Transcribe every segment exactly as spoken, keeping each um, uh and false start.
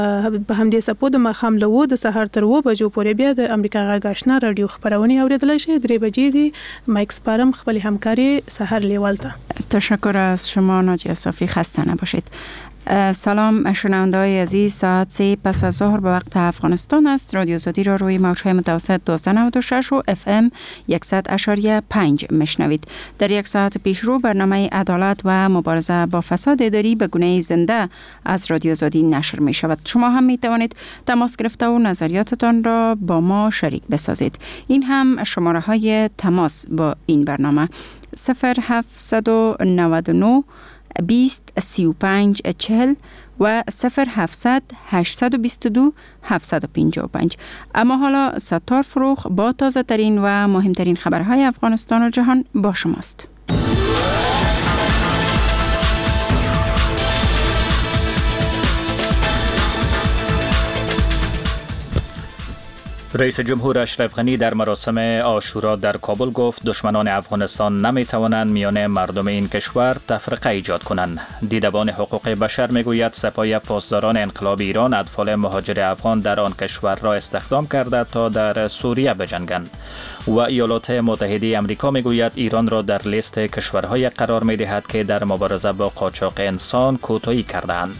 په همدې سپو د ماښام له اوه د سهار تر اوه بجو پورې بیا د امریکا غږ آشنا رادیو خپرونې اوریدلای شئ. درې بجې دي. مایک سپارم خپل همکاري سحر لیوال ته. تشکر از شما ناجیه صافی، خسته نباشید. سلام شنونده‌های عزیز، ساعت سه پس از ظهر به وقت افغانستان است. رادیو آزادی را روی موج‌های متوسط دویست و نود و شش و اف ام صد و پنج میشنوید. در یک ساعت پیش رو برنامه عدالت و مبارزه با فساد اداری به گونه زنده از رادیو آزادی نشر می شود. شما هم می توانید تماس گرفته و نظریاتتان را با ما شریک بسازید. این هم شماره های تماس با این برنامه: صفر هفتصد و نود و نه بیست سی و پنج چهل و صفر هفتصد هشتصد و بیست و دو هفتصد و پنجاه و پنج. اما حالا ستار فروغ با تازه ترین و مهمترین خبرهای افغانستان و جهان با شماست. رئیس جمهور اشرف غنی در مراسم عاشورا در کابل گفت دشمنان افغانستان نمی توانند میان مردم این کشور تفرقه ایجاد کنند. دیدبان حقوق بشر میگوید سپاه پاسداران انقلاب ایران اطفال مهاجر افغان در آن کشور را استخدام کرده تا در سوریه بجنگند. و ایالات متحده آمریکا میگوید ایران را در لیست کشورهای قرار میدهد که در مبارزه با قاچاق انسان کوتاهی کردند.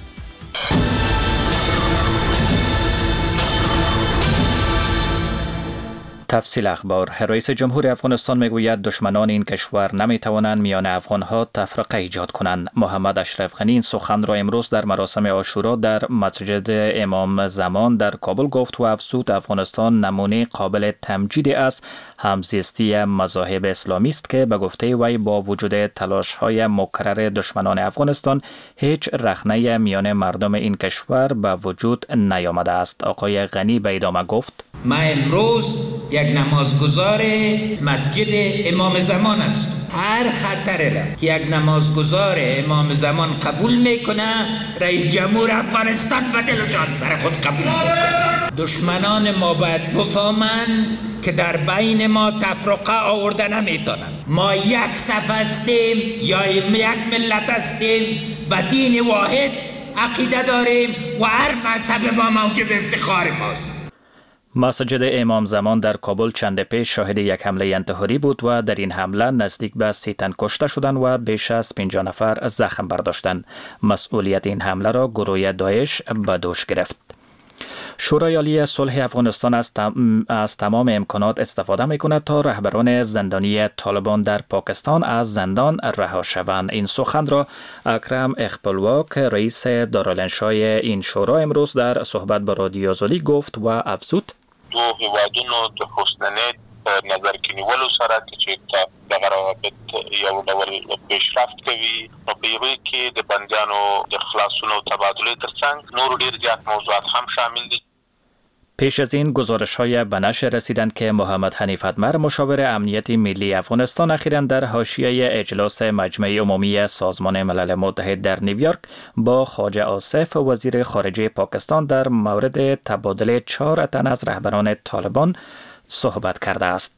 تفصیل اخبار. رئیس جمهور افغانستان میگوید دشمنان این کشور نمی توانند میان افغانها تفرقه ایجاد کنند. محمد اشرف غنی این سخن را امروز در مراسم عاشورا در مسجد امام زمان در کابل گفت و افزود افغانستان نمونه قابل تمجید است همزیستی مذاهب اسلامی است که به گفته وی با وجود تلاش‌های مکرر دشمنان افغانستان هیچ رخنه میان مردم این کشور به وجود نیامده است. آقای غنی به ادامه گفت: ما امروز یک نمازگزار مسجد امام زمان است. هر خطر را که یک نمازگزار امام زمان قبول میکنه رئیس جمهور افغانستان به دل و جان سر خود قبول میکنه. دشمنان ما باید بفهمند که در بین ما تفرقه آورده نمیتونن. ما یک صف هستیم یا یک ملت هستیم، به دین واحد عقیده داریم و هر مذهب ما موجب افتخار ماست. مسجد امام زمان در کابل چند پیش شاهد یک حمله انتحاری بود و در این حمله نزدیک به سی تن کشته شدند و بیش از پنجاه نفر زخم برداشتند. مسئولیت این حمله را گروه داعش به دوش گرفت. شورای عالی صلح افغانستان از, تم... از تمام امکانات استفاده می‌کند تا رهبران زندانی طالبان در پاکستان از زندان رها شوند. این سخن را اکرم اخپلواک رئیس دارالانشای این شورا امروز در صحبت با رادیو آزادی گفت و افزود: دو هیوادونو د حسنیت نظر کې نیولو سره چې دغه روابط یو ډول پیشرفت کوي او په یوه کې د بندیانو د خلاصونو او تبادله ترڅنګ نور ډیر زیات موضوعات هم شامل دي. پیش از این گزارش‌های به نشر رسیدند که محمد حنیف اتمر مشاور امنیت ملی افغانستان اخیراً در حاشیه اجلاس مجمع عمومی سازمان ملل متحد در نیویورک با خواجه آصف وزیر خارجه پاکستان در مورد تبادل چهار تن از رهبران طالبان صحبت کرده است.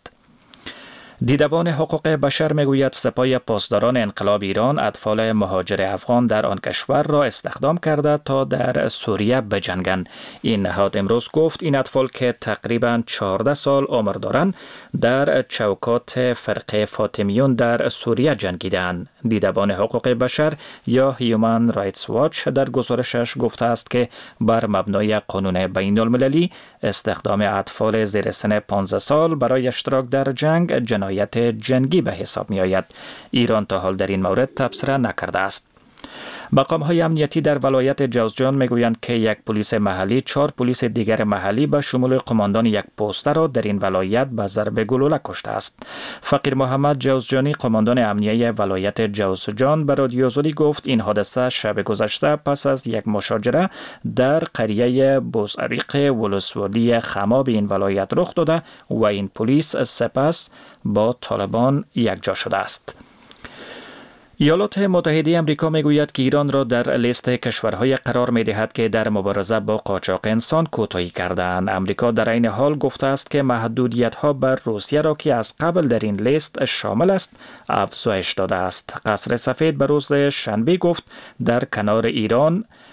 دیدبان حقوق بشر میگوید سپاه پاسداران انقلاب ایران اطفال مهاجر افغان در آن کشور را استخدام کرده تا در سوریه بجنگند. این نهاد امروز گفت این اطفال که تقریباً چهارده سال عمر دارند در چوکات فرقه فاطمیون در سوریه جنگیدند. دیدبان حقوق بشر یا هیومن رایتس واچ در گزارشش گفته است که بر مبنای قانون بین المللی استخدام اطفال زیر سن پانزده سال برای اشتراک در جنگ جنایت جنگی به حساب می آید. ایران تا حال در این مورد تبصره نکرده است. مقام‌های امنیتی در ولایت جوزجان میگویند که یک پلیس محلی چهار پلیس دیگر محلی به شمول قماندان یک پست را در این ولایت به ضرب گلوله کشته است. فقیر محمد جوزجانی قماندان امنیه ولایت جوزجان به رادیو آزادی گفت این حادثه شب گذشته پس از یک مشاجره در قریه بوزعریق ولسوالی خماب این ولایت رخ داده و این پلیس سپس با طالبان یکجا شده است. ایالات متحده آمریکا میگوید که ایران را در لیست کشورهای قرار می‌دهد که در مبارزه با قاچاق انسان کوتاهی کرده‌اند. آمریکا در این حال گفته است که محدودیت‌ها بر روسیه را که از قبل در این لیست شامل است افزایش داده است. قصر سفید به روز شنبه گفت در کنار ایران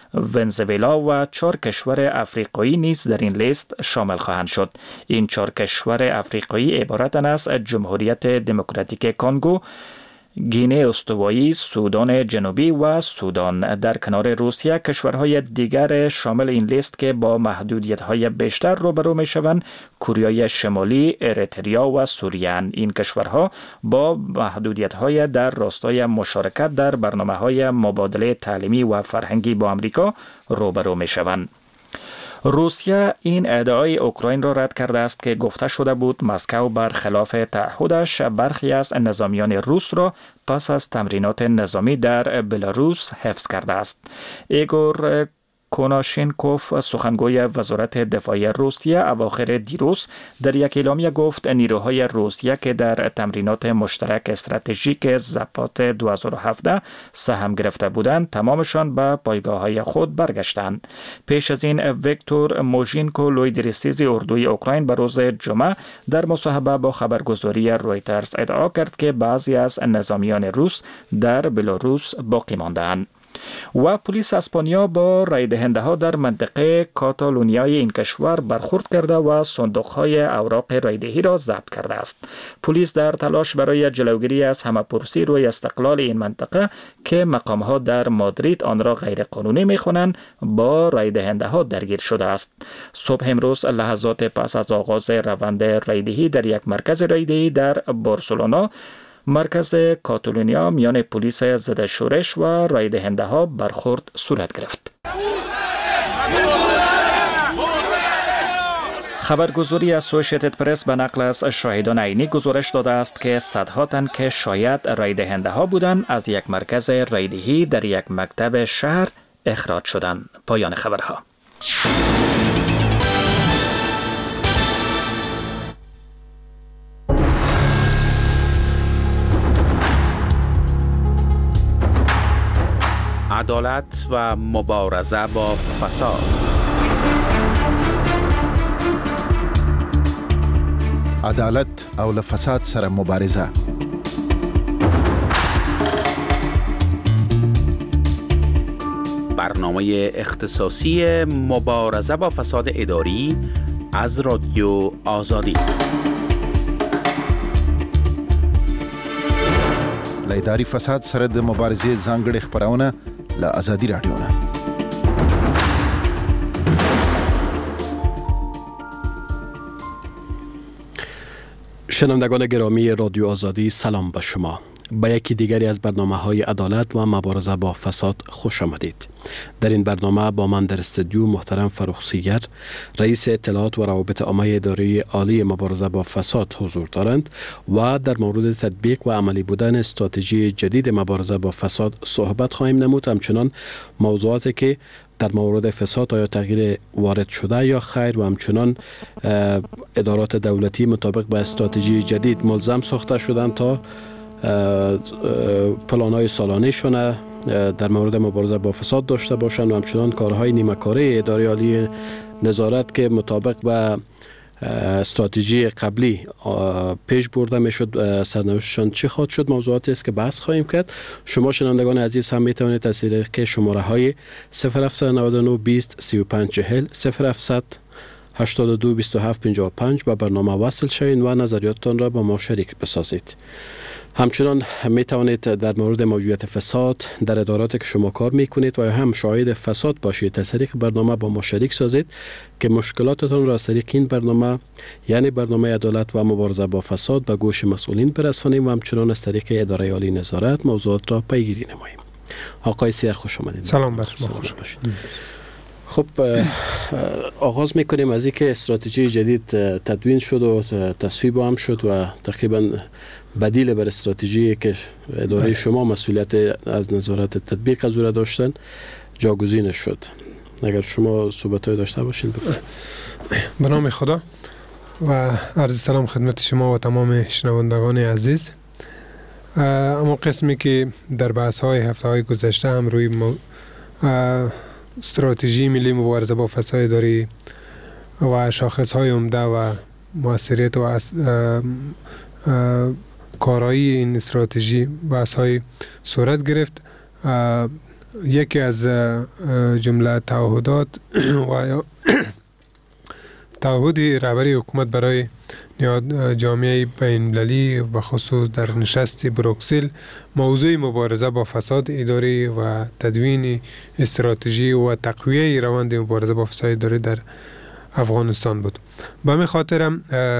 ونزوئلا و چهار کشور افریقایی نیز در این لیست شامل خواهند شد. این چهار کشور افریقایی عبارتند از جمهوریت دموکراتیک کنگو، گینه استوایی، سودان جنوبی و سودان. در کنار روسیه کشورهای دیگر شامل این لیست که با محدودیت‌های بیشتر روبرو می‌شوند کره شمالی، اریتریا و سوریه. این کشورها با محدودیت‌های در راستای مشارکت در برنامه‌های مبادله تعلیمی و فرهنگی با آمریکا روبرو می‌شوند. روسیه این ادعای اوکراین را رد کرده است که گفته شده بود مسکو برخلاف تعهدش برخی از نظامیان روس را پس از تمرینات نظامی در بلاروس حفظ کرده است. ایگور کوناشینکوف سخنگوی وزارت دفاع روسیه اواخر دیروز در یک اعلامیه گفت نیروهای روسیه که در تمرینات مشترک استراتژیک زپات دو هزار و هفده سهم گرفته بودند تمامشان به پایگاه‌های خود برگشتند. پیش از این ویکتور موژینکو لویدریسیزی اردوی اوکراین به روز جمعه در مصاحبه با خبرگزاری رویترز ادعا کرد که بعضی از نظامیان روس در بلاروس باقی مانده‌اند. و پلیس اسپانیا با رای دهنده ها در منطقه کاتالونیای این کشور برخورد کرده و صندوق های اوراق رای دهی را ضبط کرده است. پلیس در تلاش برای جلوگیری از همه‌پرسی روی استقلال این منطقه که مقام ها در مادرید آن را غیر قانونی می‌خوانند با رای دهنده ها درگیر شده است. صبح امروز لحظات پس از آغاز روند رای دهی در یک مرکز رای دهی در بارسلونا مرکز کاتالونیا میان پلیس ضد شورش و رای دهنده ها برخورد صورت گرفت. خبرگزاری اسوسییتد پرس به نقل از شاهدان عینی گزارش داده است که صدها تن که شاید رای دهنده ها بودند از یک مرکز رای دهی در یک مکتب شهر اخراج شدند. پایان خبرها. عدالت و مبارزه با فساد. عدالت او له فساد سره مبارزه. برنامه اختصاصی مبارزه با فساد اداری از رادیو آزادی. له اداري فساد سره د مبارزې ځانګړې خبرونه له آزادي رادیو نه. شنوندگان گرامی رادیو آزادی، سلام به شما. به یکی دیگری از برنامه‌های عدالت و مبارزه با فساد خوش آمدید. در این برنامه با من در استودیو محترم فرخ‌سیگر، رئیس اطلاعات و روابط عامه اداره عالی مبارزه با فساد حضور دارند و در مورد تطبیق و عملی بودن استراتژی جدید مبارزه با فساد صحبت خواهیم نمود. همچنان موضوعاتی که در مورد فساد آیا تغییر وارد شده یا خیر و همچنان ادارات دولتی مطابق با استراتژی جدید ملزم ساخته شدند تا پلان‌های سالانه‌شان در مورد مبارزه با فساد داشته باشند و همچنان کارهای نیمه‌کاره اداره عالی نظارت که مطابق با استراتژی قبلی پیش برده میشد سرنوشتشان چه خواهد شد، موضوعاتی است که بحث خواهیم کرد. شما شنوندگان عزیز هم میتوانید از طریق شماره های صفر هفت نه نه بیست سی و پنج چهل صفر هفت هشتاد و دو بیست و هفت پنجاه و پنج به برنامه وصل شوید و نظریاتتان را با ما شریک بسازید. همچنان می توانید در مورد موجودیت فساد در ادارات که شما کار می کنید و هم شاهد فساد باشید از طریق برنامه با ما شریک سازید که مشکلاتتان را از طریق این برنامه یعنی برنامه عدالت و مبارزه با فساد به گوش مسئولین برسانیم و همچنان از طریق اداره عالی نظارت موضوعات را پیگیری نماییم. آقای سیر خوش آمدید. سلام بر شما، خوش باشید. خب آغاز میکنیم از اینکه استراتژی جدید تدوین شد و تصویب هم شد و تقریبا بدیل بر استراتژی که اداره شما مسئولیت از نظارت تطبیق از او داشتن جاگزین شد. اگر شما صحبت‌های داشته باشین بفرمایید. به نام خدا و عرض سلام خدمت شما و تمام شنوندگان عزیز. اما قسمی که در بحث‌های هفته‌های گذشته هم روی مو... استراتژی ملی مبارزه با فساد اداری و شاخص‌های عمده و موثریت و اس... کارایی این استراتژی بحث‌های صورت گرفت. یکی از جمله تعهدات و تعهد رهبری حکومت برای جامعه بین‌المللی و خصوص در نشست بروکسل موضوع مبارزه با فساد اداری و تدوین استراتژی و تقویه روند مبارزه با فساد اداری در افغانستان بود. به همین خاطر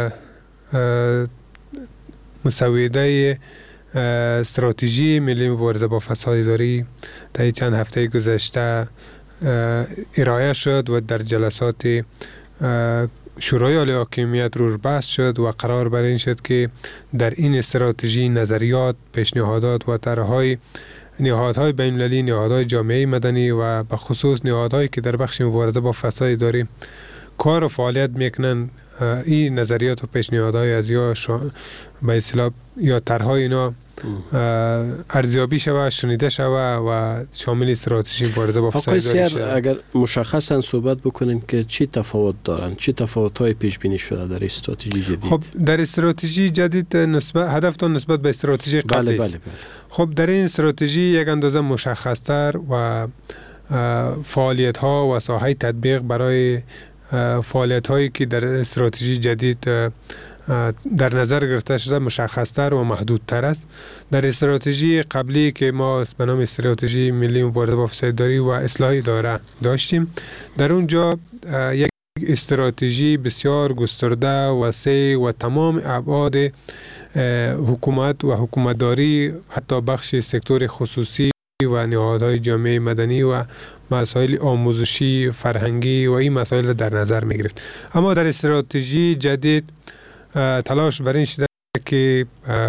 مسوده استراتژی ملی مبارزه با فساد اداری تا چند هفته گذشته ارائه شد و در جلسات شورای عالی حاکمیت روش بحث شد و قرار بر این شد که در این استراتژی نظریات، پیشنهادات و طرح‌های نهادهای بین‌المللی، نهادهای جامعه مدنی و به خصوص نهادهایی که در بخش مبارزه با فساد اداری کار و فعالیت میکنن، این نظریات و پیشنهادهای از یا به اصطلاح یا طرح‌های اینا ارزیابی شود، شنیده شود و شامل استراتژی مبارزه با فساد اداری شود. اگر مشخصا صحبت بکنیم که چی تفاوت دارن، چی تفاوت‌های پیش بینی شده در استراتژی جدید؟ خب در استراتژی جدید نسبت هدفتون نسبت به استراتژی قبلی است. بله بله بله. خب در این استراتژی یک اندازه مشخص‌تر و فعالیت‌ها و ساحه تطبیق برای فعالیت‌هایی که در استراتژی جدید در نظر گرفته شده مشخص‌تر و محدودتر است. در استراتژی قبلی که ما به نام استراتژی ملی مبارزه با فساد اداری و اصلاح اداره داشتیم، در اونجا یک استراتژی بسیار گسترده، وسیع و تمام ابعاد حکومت و حکومتداری، حتی بخش سکتور خصوصی و نهادهای جامعه مدنی و مسائل آموزشی، فرهنگی و این مسائل در نظر می گرفت. اما در استراتژی جدید تلاش بر این شده که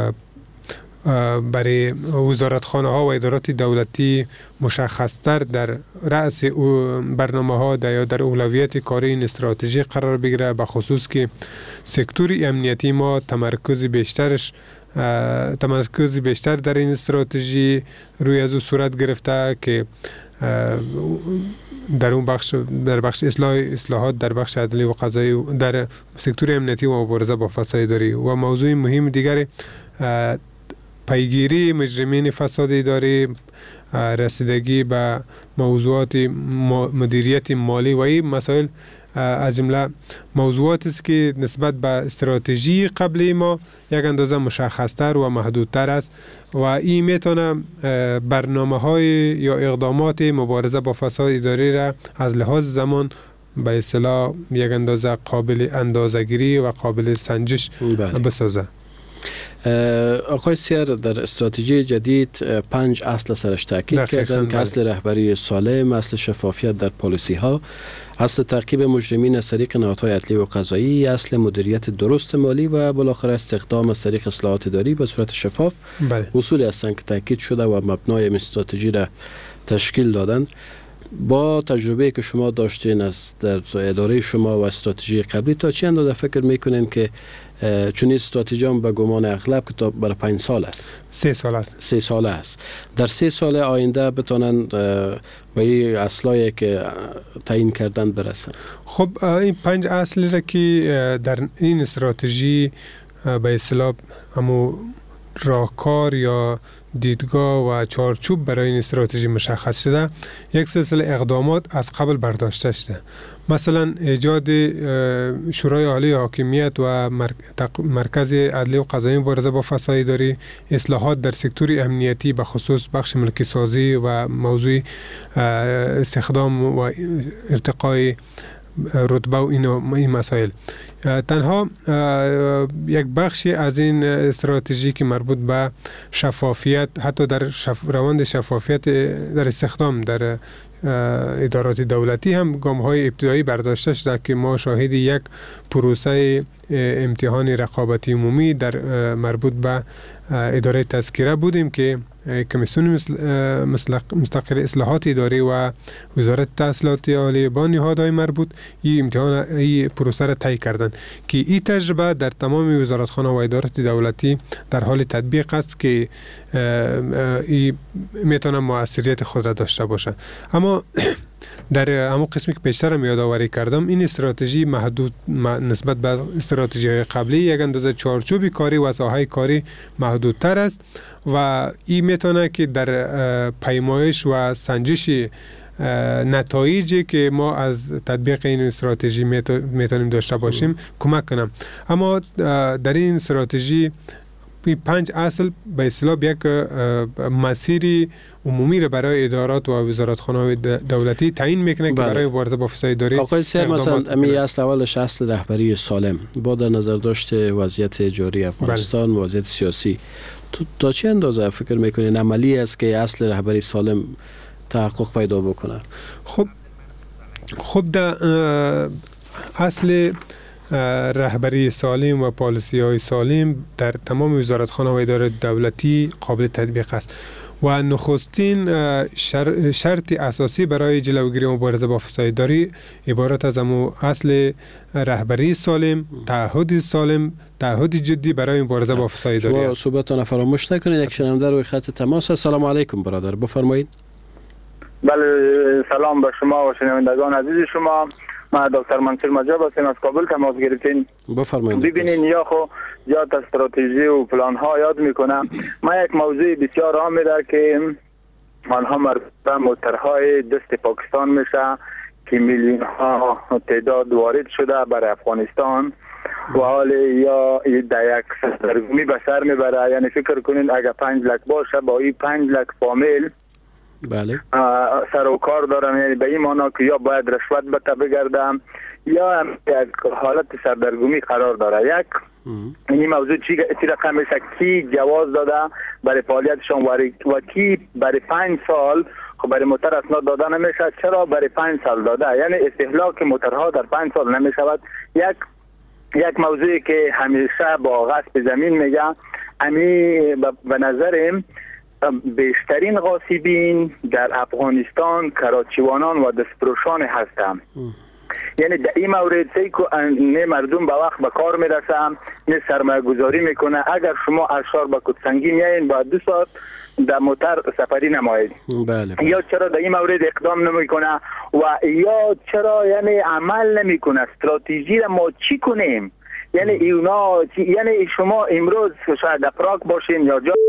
برای وزارتخانه ها و ادارات دولتی مشخصتر در رأس برنامه ها یا در اولویت کاری این استراتژی قرار بگیره، به خصوص که سکتور امنیتی ما تمرکز بیشترش تمرکز بیشتر در این استراتژی روی از او صورت گرفته که در اون بخش در بخش اصلاح اصلاحات در بخش عدلی و قضایی در سکتور امنیتی و مبارزه با فساد اداری و موضوع مهم دیگر پیگیری مجرمین فساد اداری، رسیدگی به موضوعات مدیریت مالی و این مسائل از جمله موضوعاتی است که نسبت به استراتژی قبلی ما یک اندازه مشخص‌تر و محدودتر است و این میتونه برنامه‌های یا اقدامات مبارزه با فساد اداری را از لحاظ زمان به اصطلاح یک اندازه قابل اندازه‌گیری و قابل سنجش بسازه. آقای سیر در استراتژی جدید پنج اصل سرش تاکید کردن که اصل رهبری سالم، اصل شفافیت در پالیسی ها، اصل تعقیب مجرمین از طریق نهادهای عدلی و قضایی، اصل مدیریت درست مالی و بالاخره استخدام از طریق اصلاحات اداری به صورت شفاف. بله. اصولی هستند که تاکید شده و مبنای این استراتژی را تشکیل دادند. با تجربه که شما داشتین از در اداره شما و استراتژی قبلی، تا چه اندازه فکر میکنین که چون استراتژی هم به گمان اغلب که تا برای پنج سال است، سه سال است سه ساله است در سه سال آینده بتونن به این اصلایی که تعیین کردن برسن؟ خب این پنج اصلی را که در این استراتژی به اصطلاح همو راهکار یا دیدگاه و چارچوب برای این استراتژی مشخص شده، یک سلسله اقدامات از قبل برداشته شده. مثلا ایجاد شورای عالی حاکمیت و مرکز عدلی و قضایی مبارزه با فساد اداری، اصلاحات در سکتور امنیتی به خصوص بخش ملکی سازی و موضوع استخدام و ارتقای رتبه و این مسائل. تنها یک بخشی از این استراتژی که مربوط به شفافیت، حتی در شف... روند شفافیت در استخدام در ادارات دولتی هم گام‌های ابتدایی برداشته شده که ما شاهد یک پروسه امتحان رقابتی عمومی در مربوط به اداره تذکره بودیم که کمیسیون مستقل اصلاحات اداری و وزارت تحصیلات عالی با نهادهای مربوط این امتحان این پروسه را طی کردند که این تجربه در تمام وزارتخانه و ادارات دولتی در حال تطبیق است که این میتونه موثریت خود را داشته باشه. اما در همون قسمی که پیشتر هم یادآوری کردم این استراتژی محدود نسبت به استراتژی‌های قبلی یک اندازه چارچوب کاری و ساحه کاری محدودتر است و این میتونه که در پیمایش و سنجش نتایجی که ما از تطبیق این استراتژی میتونیم داشته باشیم کمک کنم. اما در این استراتژی پنج اصل به اصطلاح یک مسیری عمومی را برای ادارات و وزارتخانه‌های دولتی تعیین میکنه که برای مبارزه با فساد اداری آقای سیر مثلا امی اصل اولش اصل رهبری سالم با در نظر داشته وضعیت جاری افغانستان بله. وضعیت سیاسی تا چه اندازه فکر میکنین عملی است که اصل رهبری سالم تحقق پیدا بکنه؟ خب خب در اصل رهبری سالم و پالیسی های سالم در تمام وزارتخانه و ادارات دولتی قابل تطبیق است و نخستین شر شرط اساسی برای جلوگیری مبارزه با فساد اداری عبارت از امو اصل رهبری سالم، تعهد سالم، تعهد جدی برای مبارزه با فساد اداری است. شما صحبتتون فراموش نکنید. یک شنونده روی خط تماس. السلام علیکم برادر، بفرمایید. بله سلام به شما و شنوندگان عزیز شما. ما دکتر منصور مجاب هستم از کابل تماس گرفتین. بفرمایید. ببینین یا خو یا استراتژی و پلان ها یاد میکنم. ما یک موضوع بسیار عام میده که آنها مربوط به موترهای دست پاکستان میشه که میلیون ها تعداد وارد شده برای افغانستان و حال یا در یک سرگرمی به سر میبره. یعنی فکر کنین اگر پنج لک باشه با این پنج لک فامیل بله سر و کار دارم، یعنی به این معنا که یا باید رشوت بته بگردم یا یک حالت سردرگمی قرار داره. یک این موضوع چی چی رقم میشه کی جواز داده برای فعالیتشان و کی برای پنج سال خب برای موتر اسناد داده نمیشه، چرا برای پنج سال داده؟ یعنی استهلاک موترها در پنج سال نمیشود. یک یک موضوعی که همیشه با غصب زمین میگه امی به نظرم بیشترین غاصبین در افغانستان کراچیوانان و دستفروشان هستند. یعنی در این مورد سی که نه مردم به وقت به کار میرسن نه سرمایه گذاری میکنه. اگر شما از شهر به کدسنگی میایین باید دو ساعت در موتر سفری نمایید. بله. یا چرا در این مورد اقدام نمیکنه و یا چرا یعنی عمل نمیکنه؟ استراتژی را ما چی کنیم؟ یعنی اینا یعنی شما امروز شاید در پراگ باشین یا جا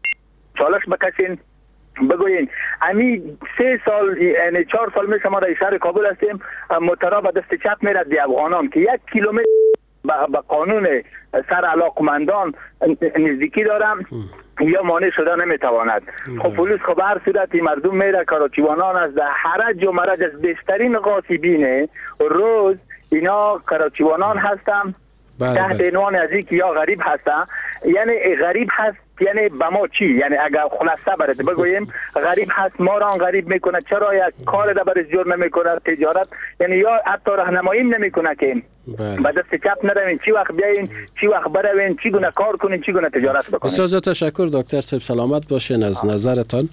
چالش بکشین بگوین امی سه سال یعنی چهار سال میشه ما در شهر کابل هستیم موترها به دست چپ میرد دی افغانان که یک کیلومتر به قانون سر علاقمندان نزدیکی دارم یا مانع شده نمیتواند. خب پلیس خب هر صورتی مردم میره کراچیوانان از در حرج و مرج از بیشترین غاصبین روز اینا کراچیوانان هستن تحت عنوان از اینکه یا غریب هستن. یعنی غریب هست یعنی به ما چی؟ یعنی اگر خلاصه برات بگویم غریب هست ما را غریب میکنه، چرا یک کار در برش جور نمیکنه تجارت؟ یعنی یا حتی راهنماییم نمیکنه که به دست چپ نروین چی وقت بیاین چی وقت بروین چی گونه کار کنین چی گونه تجارت بکنین. بسیار زیاد تشکر دکتر صاحب، سلامت باشین. از نظرتان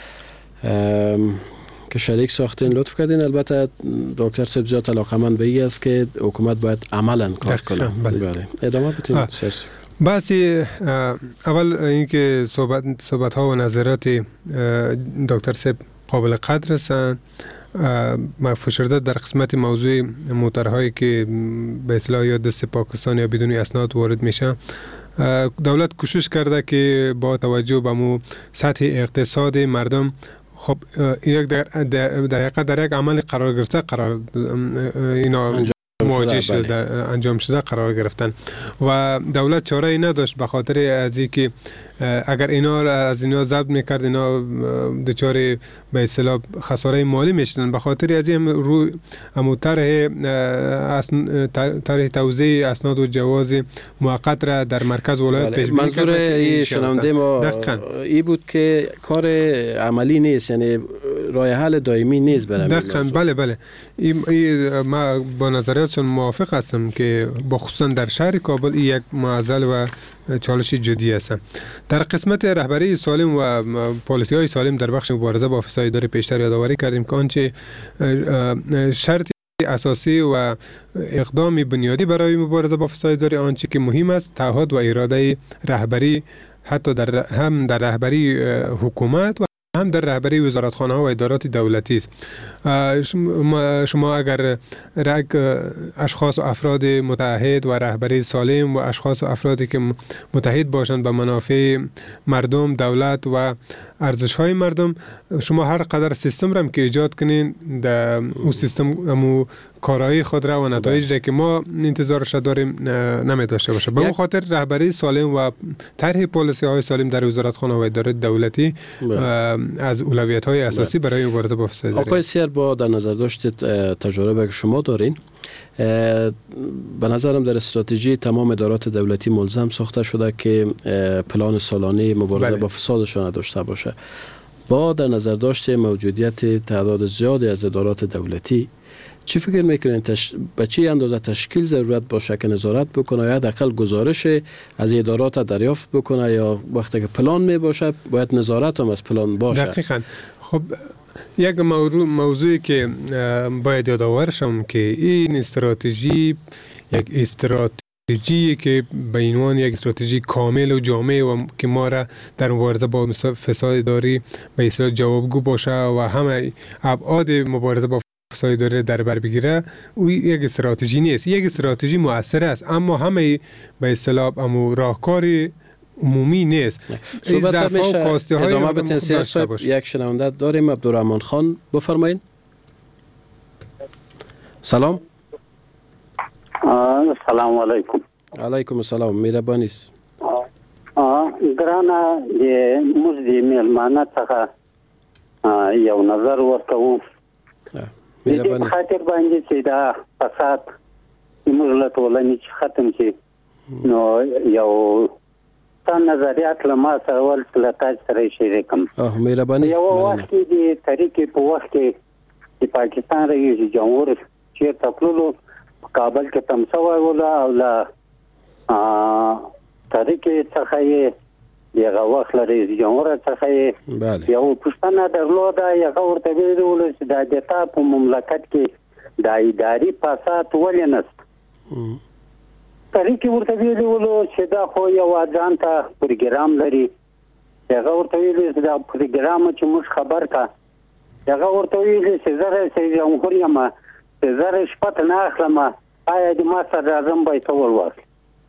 که شریک ساختین لطف کردین. البته دکتر صاحب زیاد علاقمند به این است که حکومت باید عملاً کار کنه. بله ادامه بدین. بحثی اول اینکه صحبت صحبت ها و نظرات دکتر صاحب قابل قدر هستند. مفهوم شده در قسمت موضوع موترهایی که به اصطلاح یا دست پاکستان یا بدون اسناد وارد میشن، دولت کوشش کرده که با توجه به مو سطح اقتصاد مردم خب یک در در در یک عمل قرار گرفته قرار اینا مواجه شده انجام شده قرار گرفتن و دولت چاره ای نداشت به خاطر از اینکه اگر اینا از اینا ضبط میکرد اینا دچار به اصطلاح خساره مالی میشدن. به خاطر از این روی امو طرح طرح توزیع اسناد و جواز موقت را در مرکز ولایت پیش بینی کرد. منظور این شنونده ما این بود که کار عملی نیست، یعنی راه حل دائمی نیست برای دقیقاً. بله بله این ما با نظریاتشون موافق هستم که با خصوصا در شهر کابل این یک معضل و چالش جدی است. در قسمت رهبری سالم و پالیسی های سالم در بخش مبارزه با فساد اداری پیشتر یادآوری کردیم که آنچه شرط اساسی و اقدام بنیادی برای مبارزه با فساد اداری آنچه که مهم است تعهد و اراده رهبری، حتی در هم در رهبری حکومت و هم در رهبری وزارتخانه ها و ادارات دولتی است. شما اگر رگ اشخاص و افراد متحد و رهبری سالم و اشخاص و افرادی که متحد باشند به منافع مردم، دولت و ارزش های مردم، شما هر قدر سیستم را که ایجاد کنین در اون سیستم امو کارهای خود را و نتایج را که ما انتظارش داریم نمی داشته باشه. به اون خاطر رهبری سالم و طرح پالیسی های سالم در وزارتخانه و ادارات دولتی از اولویت های اساسی برای مبارزه با فساد است. آقای سیر، با در نظر داشتید تجربه که شما دارین، به نظرم در استراتژی تمام ادارات دولتی ملزم ساخته شده که پلان سالانه مبارزه بله. با فسادشان داشته باشه. با در نظر داشته موجودیت تعداد زیادی از ادارات دولتی، چی فکر میکنین تش... به چی اندازه تشکیل ضرورت باشه که نظارت بکنه یا حداقل گزارش از ادارات دریافت بکنه، یا وقتی که پلان می باشه باید نظارت هم از پلان باشه؟ دقیقاً. خب یک موضوع موضوعی که باید یادآور شم که این استراتژی یک استراتژی که به عنوان یک استراتژی کامل و جامع و که ما را در مبارزه با فساد اداری به اصطلاح جوابگو باشه و همه ابعاد مبارزه با فساد اداری در بر بگیره، او یک استراتژی نیست. یک استراتژی مؤثر است اما همه به اصطلاح امو راهکاری عمومی نیست. صحبت میشه ادامه بتین سیار صاحب. یک شنونده داریم، عبدالرحمن خان، بفرمایید. سلام. سلام علیکم. علیکم السلام. مهربانی است. ګرانه د موږ د میلمانه څخه یو نظر ورکوو د دې خاطر باندې چې دا فساد موږ له ټولنې ختم شي، نو یو تا نظریات له ما سره ول له تاسو سره شریکم. اه مهرباني. یو وخت د طریقې په وخت کې د پاکستان رئیس جمهور چیرته تللو په کابل کې تمسا وایوله او له طریقې څخه یې یغه وخت له رئیس جمهور څخه یې یو پښتنه درلوده، یغه ورته ویل چې د دتا په مملکت کې د اداري فساد ولې نشته. طریقې ورته ویلو چې دا خو یو ځان ته پروګرام لري، هغه ورته ویل چې دا پروګرام چې موږ خبر کا، هغه ورته ویل چې زه رئیس جمهور یم، چې زه رشوت نه اخلم، آیا د ما سره اعظم به ته ورواخلي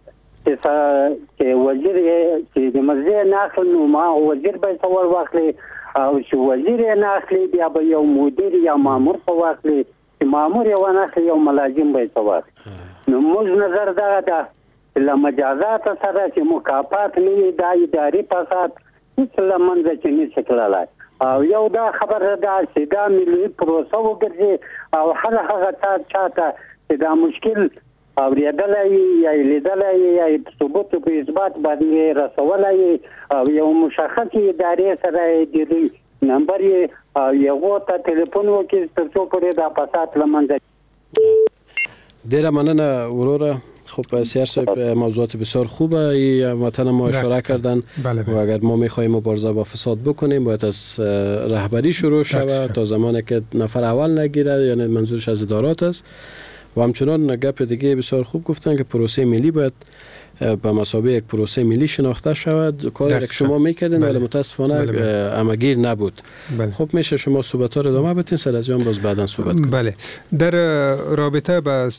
چې وزیر چې د مزه نه اخلي، نو ما وزیر به ته ورواخلي، او چې وزیر نه اخلي بیا به یو مدیر یا مامور ته واخلي، چې مامور یې ونه اخلي یو ملازم به ته واخلي. نو موږ نظر دا ده له مجازات سره چې مکافات نه وي، دا اداري فساد هیڅ له منځه چې نشي تللی. او یو دا خبره ده چې دا ملي پروسه وګرځي او هر هغه چاته چې دا مشکل اوریدلی یا لیدلی یا ثبوت په اثبات باندې رسولی او یو مشخص ادارې سره د دوی نمبر یې او یو ته ټلیفون وکړي تر څو پورې دا فساد له منځه. ډیره مننه وروره. خب سیار صاحب موضوعات بسیار خوبه، وطن ما اشاره کردن و اگر ما میخوایم مبارزه با فساد بکنیم باید از رهبری شروع شود تا زمانی که نفر اول نگیره، یعنی منظورش از ادارات است. و همچنان گپ دیگه بسیار خوب گفتن که پروسه ملی باید به مثابه یک پروسه ملی شناخته شود. کاری که شما میکردین ولی متاسفانه همگیر نبود. بله. خب میشه شما صحبت ها رو ادامه بدین، سر از یان باز بعدا صحبت کنیم. بله. در رابطه با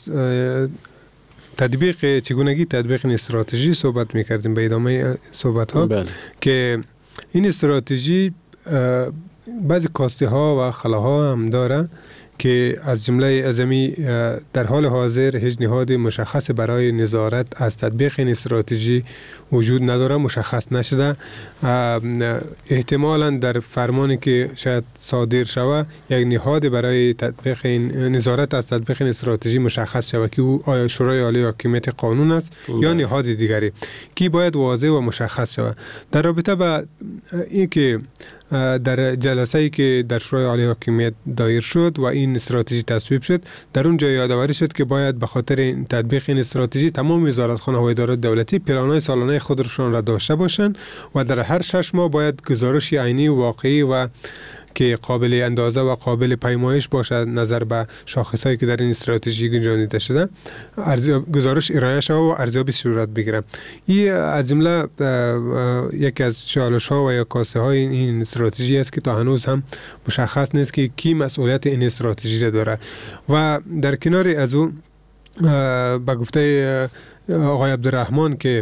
تطبیق چگونگی تطبیق این استراتژی صحبت میکردیم به ادامه صحبت ها. بله. که این استراتژی بعضی کاستی ها و خلاها هم داره که از جمله ازمی در حال حاضر هیچ نهاد مشخص برای نظارت از تطبیق این استراتژی وجود نداره، مشخص نشده. احتمالاً در فرمانی که شاید صادر شود یک نهاد برای تطبیق این نظارت از تطبیق این استراتژی مشخص شود که او آیا شورای عالی حاکمیت قانون است یا نهاد دیگری که باید واضح و مشخص شود. در رابطه با این که در جلسه‌ای که در شورای عالی حاکمیت دایر شد و این استراتژی تصویب شد، در اون جای یادآوری شد که باید به خاطر تطبیق این استراتژی تمام وزارتخانه و ادارات دولتی پلان‌های سالانه خودشان را داشته باشند و در هر شش ماه باید گزارش عینی و واقعی و که قابل اندازه و قابل پیمایش باشد نظر به شاخصهایی که در این استراتژی گنجانیده شده گزارش ارائه شود و ارزیابی صورت بگیره. این از جمله یکی از چالش ها و یا کاسه های این استراتژی است که تا هنوز هم مشخص نیست که کی مسئولیت این استراتژی را داره و در کنار از او به گفته آقای عبدالرحمن که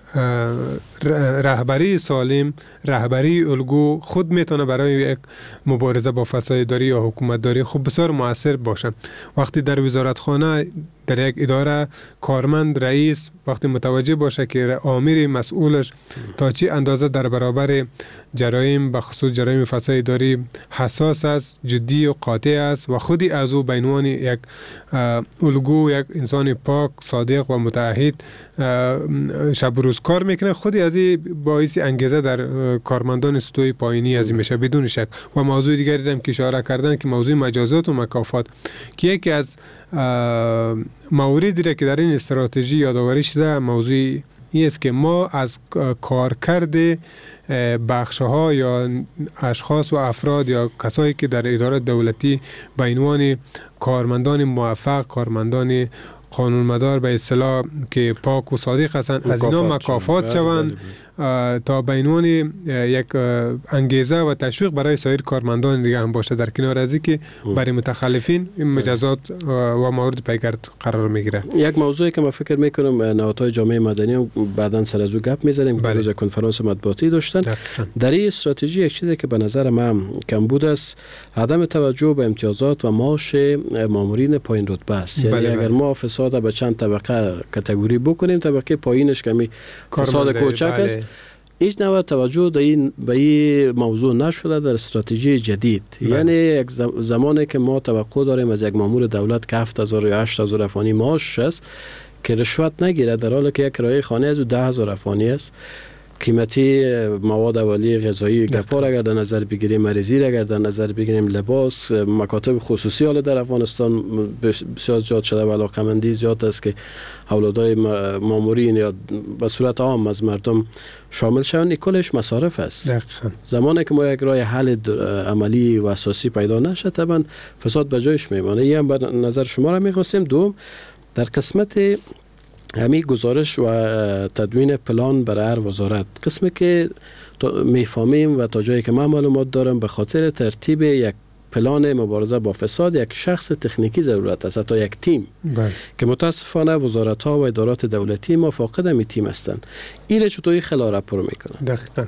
رهبری سالم، رهبری الگو خود میتونه برای یک مبارزه با فسادداری یا حکومتداری خب بسیار مؤثر باشه. وقتی در وزارتخانه در یک اداره کارمند رئیس وقتی متوجه باشه که آمر مسئولش تا چی اندازه در برابر جرایم به خصوص جرایم فسادداری حساس است، جدی و قاطع است و خودی از او به عنوان یک الگو، یک انسان پاک، صادق و متعهد شب و روز کار میکنه، خودی از این باعث انگیزه در کارمندان سطوح پایینی از این میشه بدون شک. و موضوع دیگری دیدم که اشاره کردن که موضوع مجازات و مکافات که یکی از موردی را که در این استراتژی یادآوری شده موضوع این است که ما از کارکرد بخش‌ها یا اشخاص و افراد یا کسایی که در اداره دولتی به عنوان کارمندان موفق، کارمندان قانونمدار به اصطلاح که پاک و صادق هستند از اینا مکافات شوند تا به عنوان یک انگیزه و تشویق برای سایر کارمندان دیگه هم باشه، در کنار از اینکه برای متخلفین مجازات و موارد پیگرد قرار میگیره. یک موضوعی که من فکر میکنم نهادهای جامعه مدنی بعداً سر از او گپ میزنیم که روز کنفرانس مطبوعاتی داشتن. در این استراتژی یک چیزی که به نظر من کمبود است عدم توجه به امتیازات و معاش مامورین پایین رتبه است. یعنی اگر ما فساد به چند طبقه کاتگوری بکنیم، طبقه پایینش کمی فساد کوچک است، هیچ نوع توجه در این به این موضوع نشده در استراتژی جدید. بله. یعنی یک زمانی که ما توقع داریم از یک مامور دولت که هفت هزار یا هشت هزار افغانی معاش است که رشوت نگیره، در حالی که یک کرایه خانه از ده هزار افغانی است. قیمتی مواد اولیه غذایی گپار اگر در نظر بگیریم، مریضی اگر در نظر بگیریم، لباس، مکاتب خصوصی حال در افغانستان بسیار زیاد شده و علاقمندی زیاد است که اولادای مامورین یا به صورت عام از مردم شامل شوند. کلش مصارف است. دقیقاً. زمانی که ما یک راه حل عملی و اساسی پیدا نشه طبعا فساد به جایش میمانه. این هم به نظر شما را میخواستیم. دوم، در قسمت همین گزارش و تدوین پلان برای هر وزارت، قسمی که میفهمیم و تا جایی که من معلومات دارم به خاطر ترتیب یک پلان مبارزه با فساد یک شخص تکنیکی ضرورت است، تا یک تیم بله. که متاسفانه وزارت ها و ادارات دولتی ما فاقد همی تیم هستند. این را چطوری خلا راپور میکنن؟ دقیقاً.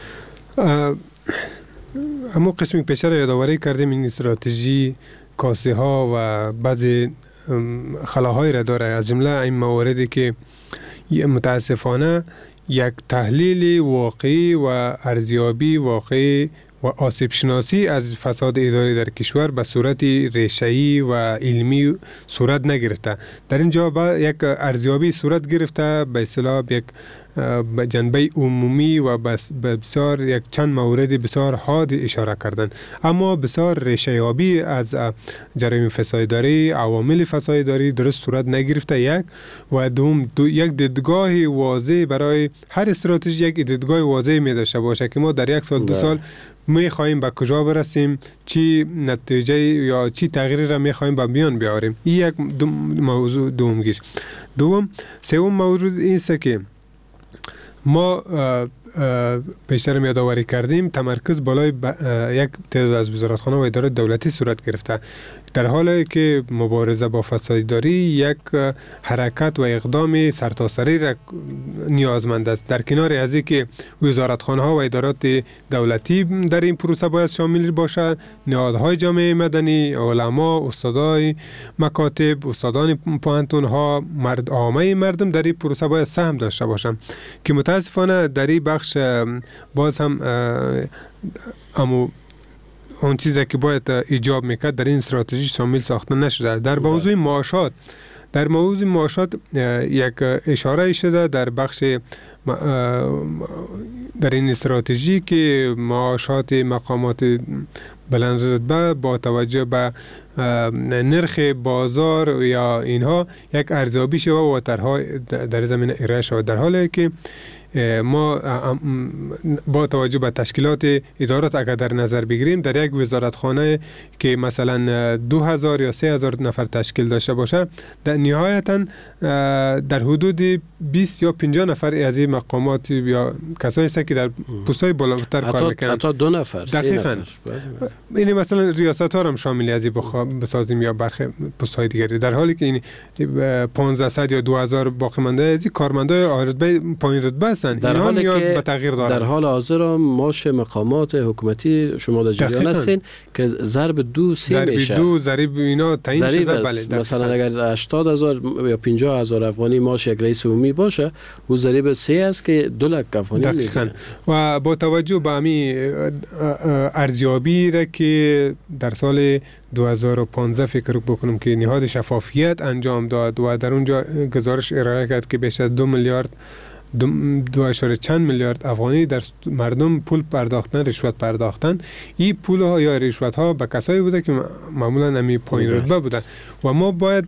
اما قسمی پیش را یادآوری کردیم این استراتژی کاسه ها و بعضی خلاهای را داره، از جمله این مواردی که متاسفانه یک تحلیل واقعی و ارزیابی واقعی و آسیب شناسی از فساد اداری در کشور به صورت ریشه‌ای و علمی صورت نگرفته. در اینجا با یک ارزیابی صورت گرفته به اصطلاح یک جنبه عمومی و بسیار یک چند مورد بسیار حاد اشاره کردن، اما بسیار ریشه‌یابی از جرایم فسادداری، عوامل فسادداری درست صورت نگرفته. یک و دوم دو یک دیدگاه واضح برای هر استراتژی، یک دیدگاه واضح می داشته باشه که ما در یک سال دو سال می خواهیم به کجا برسیم، چی نتیجه یا چی تغییری را می خواهیم به میان بیاریم. این یک موضوع دومگیش. دوم سوم موضوع این است که ما پیشتر هم یادآوری کردیم تمرکز بالای یک تعداد از وزارتخانه و ادارات دولتی صورت گرفته، در حالی که مبارزه با فسادداری یک حرکت و اقدام سرتاسری را نیازمند است. در کنار از اینکه وزارتخانه ها و ادارات دولتی در این پروسه باید شامل باشد، نهادهای جامعه مدنی، علما، استادای مکاتب، استادان پوهنتون ها، مرد عامه مردم در این پروسه باید سهم داشته باشند که متاسفانه در این بخش باز هم امو اون چیزی که باید ایجاب میکرد در این استراتژی شامل ساخته نشده. در موضوع معاشات در موضوع معاشات یک اشاره شده در بخش در این استراتژی که معاشات مقامات بلند رتبه با توجه به نرخ بازار یا اینها یک ارزیابی شده و طرح‌ها در زمینه ارائه شده، در حالی که ما با توجه به تشکیلات ادارات اگر در نظر بگیریم، در یک وزارتخانه که مثلا دو هزار یا سه هزار نفر تشکیل داشته باشه، در نهایتا در حدود بیست یا پنجاه نفر از این مقامات یا کسانی است که در پست‌های بالاتر کار میکنن، حتی دو نفر دقیقاً. این مثلا ریاست ها هم شامل از این بسازیم یا برخی پست‌های دیگری، در حالی که این پانزده یا دو هزار باقی مانده از این کارمندای رتبه پایین رتبه هستند، در اینا حالی نیاز که به تغییر دارند. در حال حاضر معاش مقامات حکومتی شما در جریان هستین که ضرب دو سه میشه، ضرب دو ضرب اینا تعیین شده. بله، مثلا اگر هشتاد هزار یا پنجاه هزار افغانی معاش یک رئیس عمومی باشه، او ضریب سه است که دو لک افغانی میگیره. و با توجه به همین ارزیابی را که در سال دو هزار و پانزده فکر بکنم که نهاد شفافیت انجام داد و در اونجا گزارش ارائه کرد که بیش از دو میلیارد دو, دو اشاره چند میلیارد افغانی در مردم پول پرداختن، رشوت پرداختن. این پول ها یا رشوت ها به کسایی بوده که معمولا همی پایین رتبه بودن و ما باید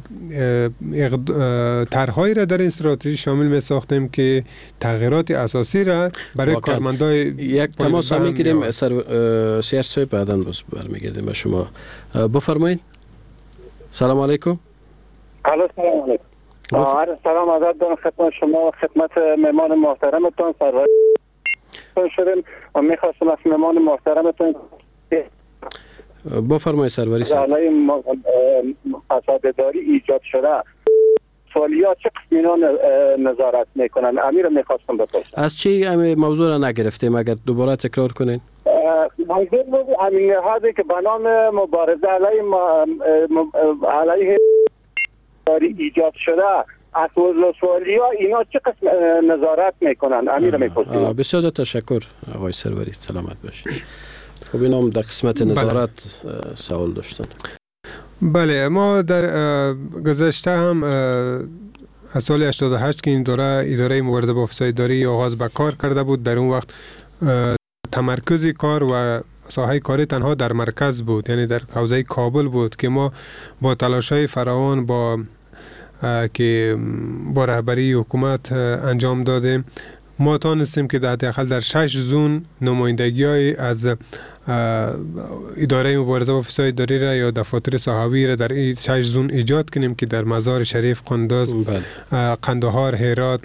طرحهایی را در این استراتژی شامل می ساختیم که تغییرات اساسی را برای کارمندای یک تماس هم میگیریم. سیار صاحب بعداً باز برمیگردیم به شما. بفرمایید. سلام علیکم. سلام علیکم. آره سلام عزت دارم خدمت شما، خدمت مهمان محترمتون سرور شدیم و میخواستم از مهمان محترمتون بفرمایید سروری صاحب. علیه فسادداری ایجاد شده سوالیات چه قسم اینا نظارت میکنن؟ امیر میخواستم بپرسم از چی موضوع را نگرفتیم؟ اگر دوباره تکرار کنین. موضوع همین هذا که به نام مبارزه علیه علیه ایجاد شده از ولسوالی ها اینا چه قسم نظارت میکنن؟ امیر میپرسیم. بسیار تشکر آقای سروری، سلامت باشید. خب اینا هم در قسمت نظارت بله. سوال داشتن. بله، ما در گذشته هم از سال هشتاد و هشت که این دوره اداره مبارزه با فسادداری آغاز به کار کرده بود، در اون وقت تمرکز کار و ساحه کاری تنها در مرکز بود، یعنی در حوزه کابل بود که ما با تلاش‌های فراوان با که با رهبری حکومت انجام دادیم، ما تانستیم که در حداقل در شش زون نمایندگی‌های از اداره مبارزه با فسادداری را یا دفاتر صحابی را در این شش زون ایجاد کنیم که در مزار شریف، قندوز، قندهار، هرات،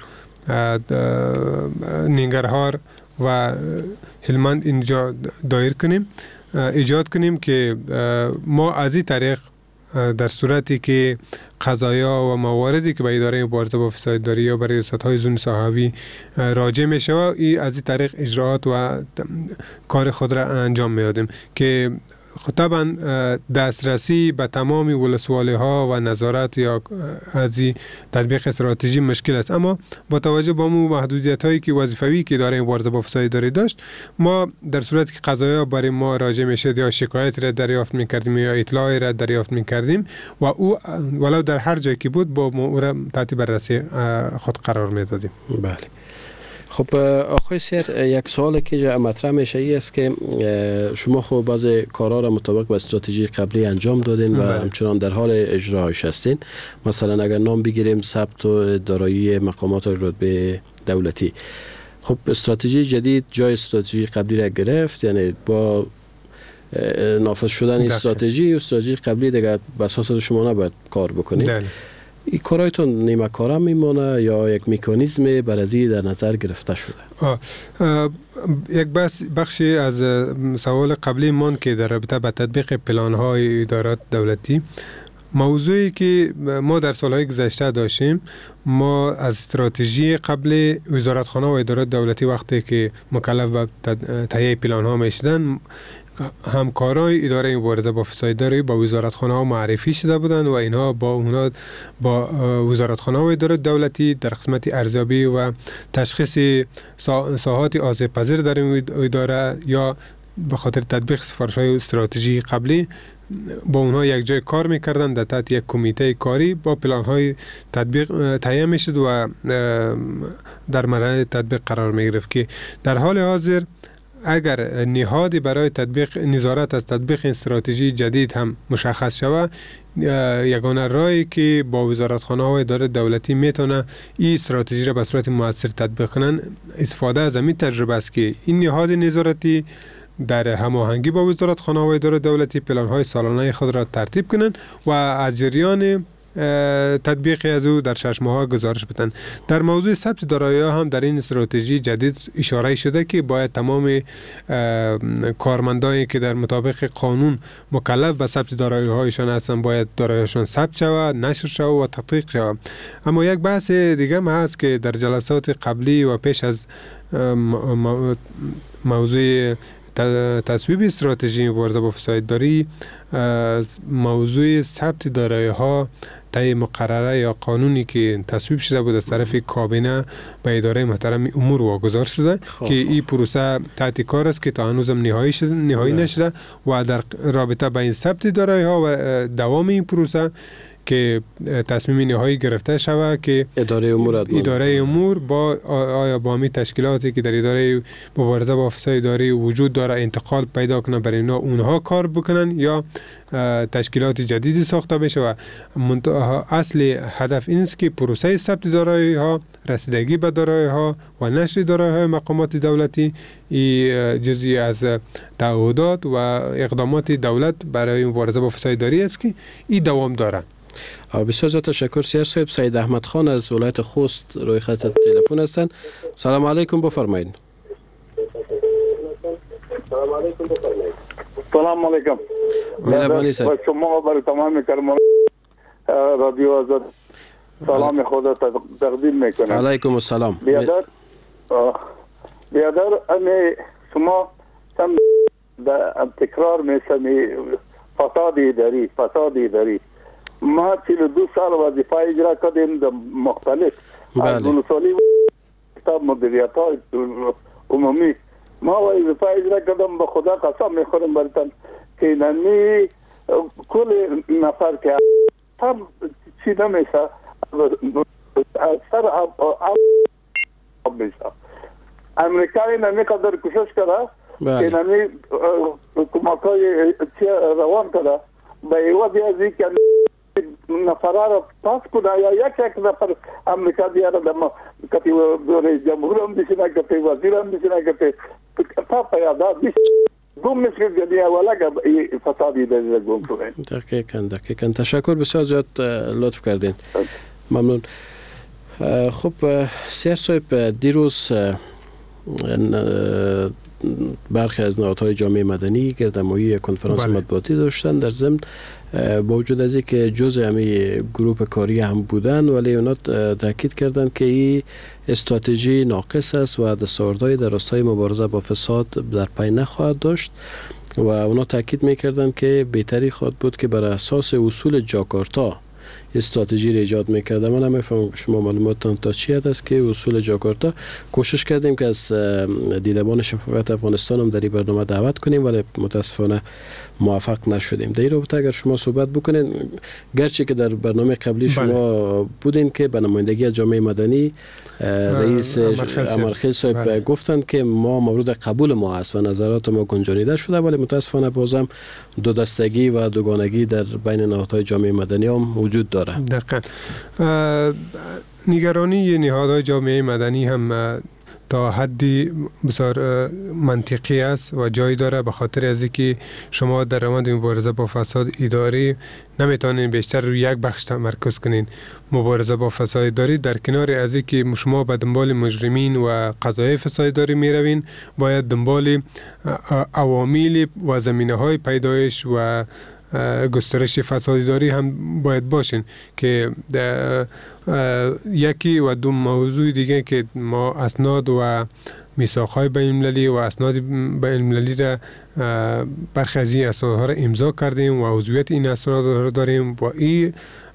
ننگرهار و هلمند اینجا دایر کنیم، ایجاد کنیم که ما از این طریق در صورتی که قضایا و مواردی که به اداره مبارزه با فسادداری یا برای ریاست‌های زون صحابی راجع میشه و این از این طریق اجراعات و کار خود را انجام میدیم که طبعا دسترسی به تمام ولسوالی ها و نظارت یا از این تطبیق استراتژی مشکل است، اما با توجه به اون محدودیت هایی که وظیفوی که اداره مبارزه با فسادداری داشت، ما در صورتی که قضایا برای ما راجع میشد یا شکایت را دریافت میکردیم یا اطلاعی را دریافت میکردیم و او ولو در هر جایی که بود با ما او را تحت بررسی خود قرار میدادیم. بله. خب آقای سیر، یک سوال که مطرح میشه ای است که شما خب بعض کارها را مطابق با استراتژی قبلی انجام دادین و همچنان در حال اجراش هستین. مثلا اگر نام بگیریم ثبت و دارایی مقامات رتبه دولتی، خب استراتژی جدید جای استراتژی قبلی را گرفت، یعنی با نافذ شدن استراتژی و استراتژی قبلی دیگه به اساس شما نباید کار بکنید. دل. این کارایتون نیمه کارم میمونه یا یک مکانیزم برازی در نظر گرفته شده؟ آه. آه. یک بس بخشی از سوال قبلی من که در رابطه با تطبیق پلان‌های ادارات دولتی، موضوعی که ما در سالهای گذشته داشتیم، ما از استراتژی قبل وزارتخانه و ادارات دولتی وقتی که مکلف به تهیه پلان‌ها میشدن، همکارای اداره مبارزه با فسادداری با وزارتخانه ها معرفی شده بودند و اینها با اونها با وزارتخانه و اداره دولتی در قسمت ارزیابی و تشخیص ساحات آسیب پذیر در این اداره یا به خاطر تطبیق سفارش‌های استراتژی قبلی با اونها یک جای کار میکردن در تحت یک کمیته کاری با پلان‌های تطبیق تهیه میشد و در مرحله تطبیق قرار میگرفت که در حال حاضر اگر نهادی برای تطبیق نظارت از تطبیق استراتژی جدید هم مشخص شود، یگانه راهی که با وزارتخانه های اداره دولتی میتونه این استراتژی را به صورت مؤثر تطبیق کنن استفاده از این تجربه است که این نهاد نظارتی در هماهنگی با وزارتخانه های اداره دولتی پلان های سالانه خود را ترتیب کنند و از جریان تطبیق از او در شش ماه گزارش بدن. در موضوع ثبت دارایی ها هم در این استراتژی جدید اشاره شده که باید تمام کارمندانی که در مطابق قانون مکلف به ثبت دارایی هایشان هستند باید داراییشان ثبت شود، نشر شود و تحقیق شود. اما یک بحث دیگه هم هست که در جلسات قبلی و پیش از موضوع تصویب استراتژی مبارزه با فسادداری، موضوع ثبت دارایی ها طی مقرره یا قانونی که تصویب شده بود از طرف کابینه به اداره محترم امور واگذار شده خواه. که این پروسه تحت کار است که تا هنوزم نهایی شده نهایی نشده و در رابطه با این ثبت دارایی ها و دوام این پروسه که تصمیم نهایی گرفته شود که اداره امور اداره امور با آیا با می تشکیلاتی که در اداره مبارزه با فساد اداری وجود داره انتقال پیدا کنه برای اینا اونها کار بکنن یا تشکیلات جدیدی ساخته بشه و اصل هدف این است که پروسه ثبت دارایی ها، رسیدگی به دارایی ها و نشر دارایی های مقامات دولتی ای جزئی از تعهدات و اقدامات دولت برای مبارزه با فساد اداری است که این دوام داره. بسیار زیاد تشکر. سیار صاحب، سید احمد خان از ولایت خوست روی خط تلفن هستند. سلام علیکم، بفرمایید. سلام علیکم بفرمایید. سلام علیکم. مهربانی صاحب. شما برای تمام کارمندان رادیو آزاد سلام خدا تقدیم میکنم. علیکم السلام. بیادر بیادر امی شما تم تکرار میسمی فساد اداری فساد اداری ما چهل و دو سال وظیفه اجرا کردیم در مختلف از ولسوالی و مدیریت های عمومی. ما وظیفه اجرا کردم، به خدا قسم میخورم براتون که نمی کل نفر که هم چی نمیشه سر آب میشه. امریکایی نمی قدر کوشش کرده که نمی کمکای روان کرده به ایوادی از این که نفرها را پاس کنه یا یک یک نفر امریکا دیاره دم کتی رئیس جمهور هم بشینه، کتی وزیر هم بشینه، کتی تا پیادات بیش گم میشه جدی اولا که فسادی در گم کنه. دقیقاً دقیقاً. تشکر، بسیار زیاد لطف کردین. ممنون. خب سیار صاحب، دیروز برخی از نهادهای جامعه مدنی گردهمایی کنفرانس مطبوعاتی داشتن، در ضمن با وجود از اینکه جزء همه گروپ کاری هم بودن ولی اونا تاکید کردند که این استراتژی ناقص است و دستاوردهای در راستای مبارزه با فساد در پی نخواهد داشت و اونا تاکید میکردند که بهتری خواهد بود که بر اساس اصول جاکارتا استراتژی را ایجاد میکرده. من نمیفهمم شما معلوماتتان تا چی است که اصول جاکارتا. کوشش کردیم که از دیدبان شفافیت افغانستان هم در این برنامه دعوت کنیم ولی متاسفانه موفق نشدیم. در این رابطه اگر شما صحبت بکنین، گرچه که در برنامه قبلی شما بودین که به نمایندگی جامعه مدنی رئیس امرخیل صاحب گفتند که ما مورد قبول ما است و نظرات ما گنجانیده شده ولی متاسفانه بازم دو دستگی و دوگانگی در بین نهادهای جامعه مدنی هم وجود داره. دقیقاً. نگرانی نهادهای جامعه مدنی هم تا حدی بسیار منطقی است و جای داره، به خاطر از اینکه شما در روند مبارزه با فساد اداری نمیتونین بیشتر روی یک بخش تمرکز کنین. مبارزه با فساد اداری در کنار از اینکه شما به دنبال مجرمین و قضایای فساد اداری میروین، باید دنبال عوامل و زمینه‌های پیدایش و گسترش فسادداری هم باید باشین که یکی و دو موضوع دیگه که ما اسناد و میثاق‌های بین‌المللی و اسناد بین‌المللی را برخی از این اسنادها را امضا کردیم و عضویت این اسناد را داریم و این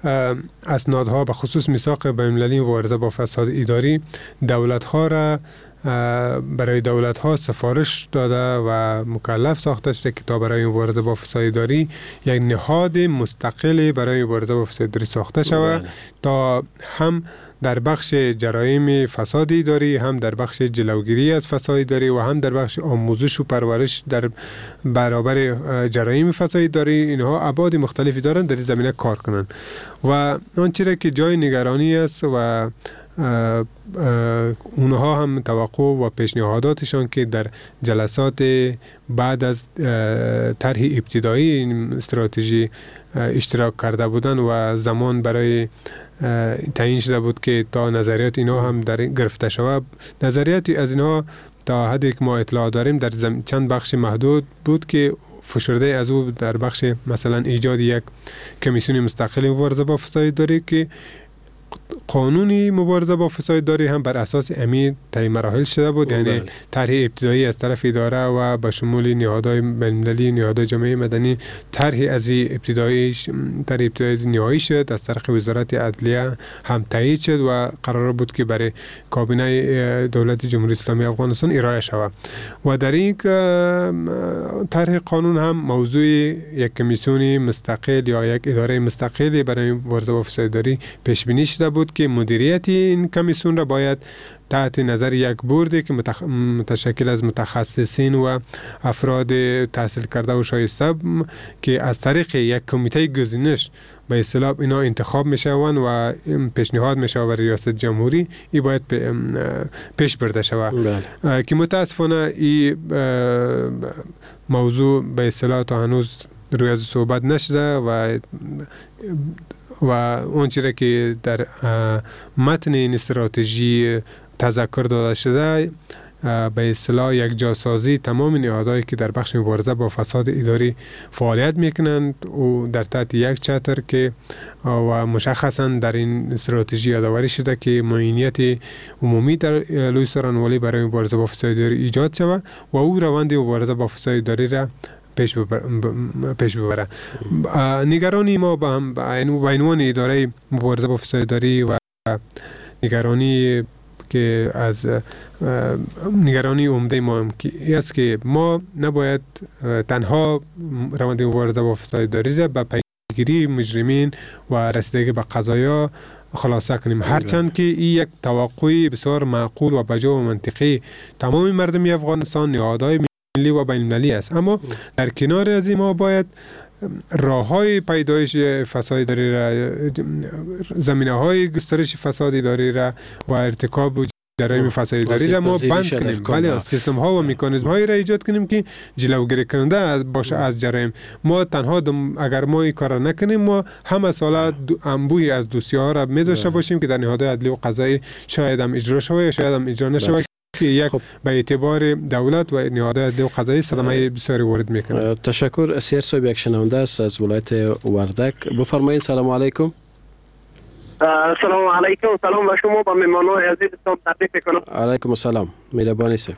اسنادها به خصوص میثاق بین‌المللی مبارزه با فساد اداری دولت‌ها را برای دولت ها سفارش داده و مکلف ساخته شده که تا برای مبارزه با فساد اداری یک نهاد مستقل برای مبارزه با فساد اداری ساخته شود تا هم در بخش جرایم فساد اداری، هم در بخش جلوگیری از فساد اداری و هم در بخش آموزش و پرورش در برابر جرایم فساد اداری، اینها ابعاد مختلفی دارند در این زمینه کار کنند و آنچه که جای نگرانی است و اه اه اونها هم توقع و پیشنهاداتشان که در جلسات بعد از طرح ابتدایی این استراتژی اشتراک کرده بودن و زمان برای تعیین شده بود که تا نظریات اینا هم در گرفته شود. نظریاتی از اینها تا حدی که ما اطلاع داریم در چند بخش محدود بود که فشرده از او در بخش مثلا ایجاد یک کمیسیون مستقل مبارزه با فساد اداری که قانونی مبارزه با فساد اداری هم بر اساس امی طی مراحل شده بود، یعنی طرح ابتدایی از طرف اداره و به شمول نهادهای بین‌المللی، نهادهای جامعه مدنی طرح از ابتدایی طرح ابتدایی نهایی شد، از طرف وزارت عدلیه هم تایید شد و قرار بود که برای کابینه دولت جمهوری اسلامی افغانستان ارائه شود و در این طرح قانون هم موضوع یک کمیسیون مستقل یا یک اداره مستقل برای مبارزه با فساد اداری پیش بینی شده بود که مدیریت این کمیسیون را باید تحت نظر یک بوردی که متخ... متشکل از متخصصین و افراد تحصیل کرده و شایسته که از طریق یک کمیته گزینش به اصطلاح اینا انتخاب میشوند و پیشنهاد میشه و ریاست جمهوری ای باید پیش برده شود که متاسفانه این موضوع به اصطلاح تا هنوز روی از صحبت نشده و و اونچه که در متن این استراتژی تذکر داده شده به اصطلاح یک جاسازی تمام نهادهایی که در بخش مبارزه با فساد اداری فعالیت میکنند و در تحت یک چتر که و مشخصا در این استراتژی یادآوری شده که معینیت عمومی در لوی سرانوالی برای مبارزه با فساد اداری ایجاد شود و او روند مبارزه با فساد اداری را پیش پیش ببره. نگرانی ما با هم با عنوان اداره مبارزه با فساد اداری و نگرانی که از نگرانی عمده ما هم است که ما نباید تنها روند مبارزه با فساد اداری را به پیگیری مجرمین و رسیدگی به قضایا خلاصه کنیم، هرچند که این یک توقع بسیار معقول و بجا و منطقی تمام مردم افغانستان، نهادهای ملی و بین‌المللی است، اما در کنار از این ما باید راه‌های پیدایش فساد اداری را، زمینه‌های گسترش فساد اداری را و ارتکاب جرایم فساد اداری را ما بند کنیم. بله، سیستم ها و مکانیزم هایی را ایجاد کنیم که جلوگیری کننده باشه از جرایم. ما تنها اگر ما این کار نکنیم ما همه ساله انبوهی از دوسیه ها را می داشته باشیم که در نهادهای عدلی و قضایی شاید هم اجرا شود یا شاید هم اجرا نشود که یک به اعتبار دولت و نهادهای عدلی و قضایی صدمه بسیاری وارد میکنه. تشکر. اسیر صاحب یک شنونده است از ولایت وردک. بفرمایید. سلام علیکم. سلام علیکم. سلام به شما با مهمانان عزیزتان تبریک میکنم. علیکم السلام. مهربانی سه.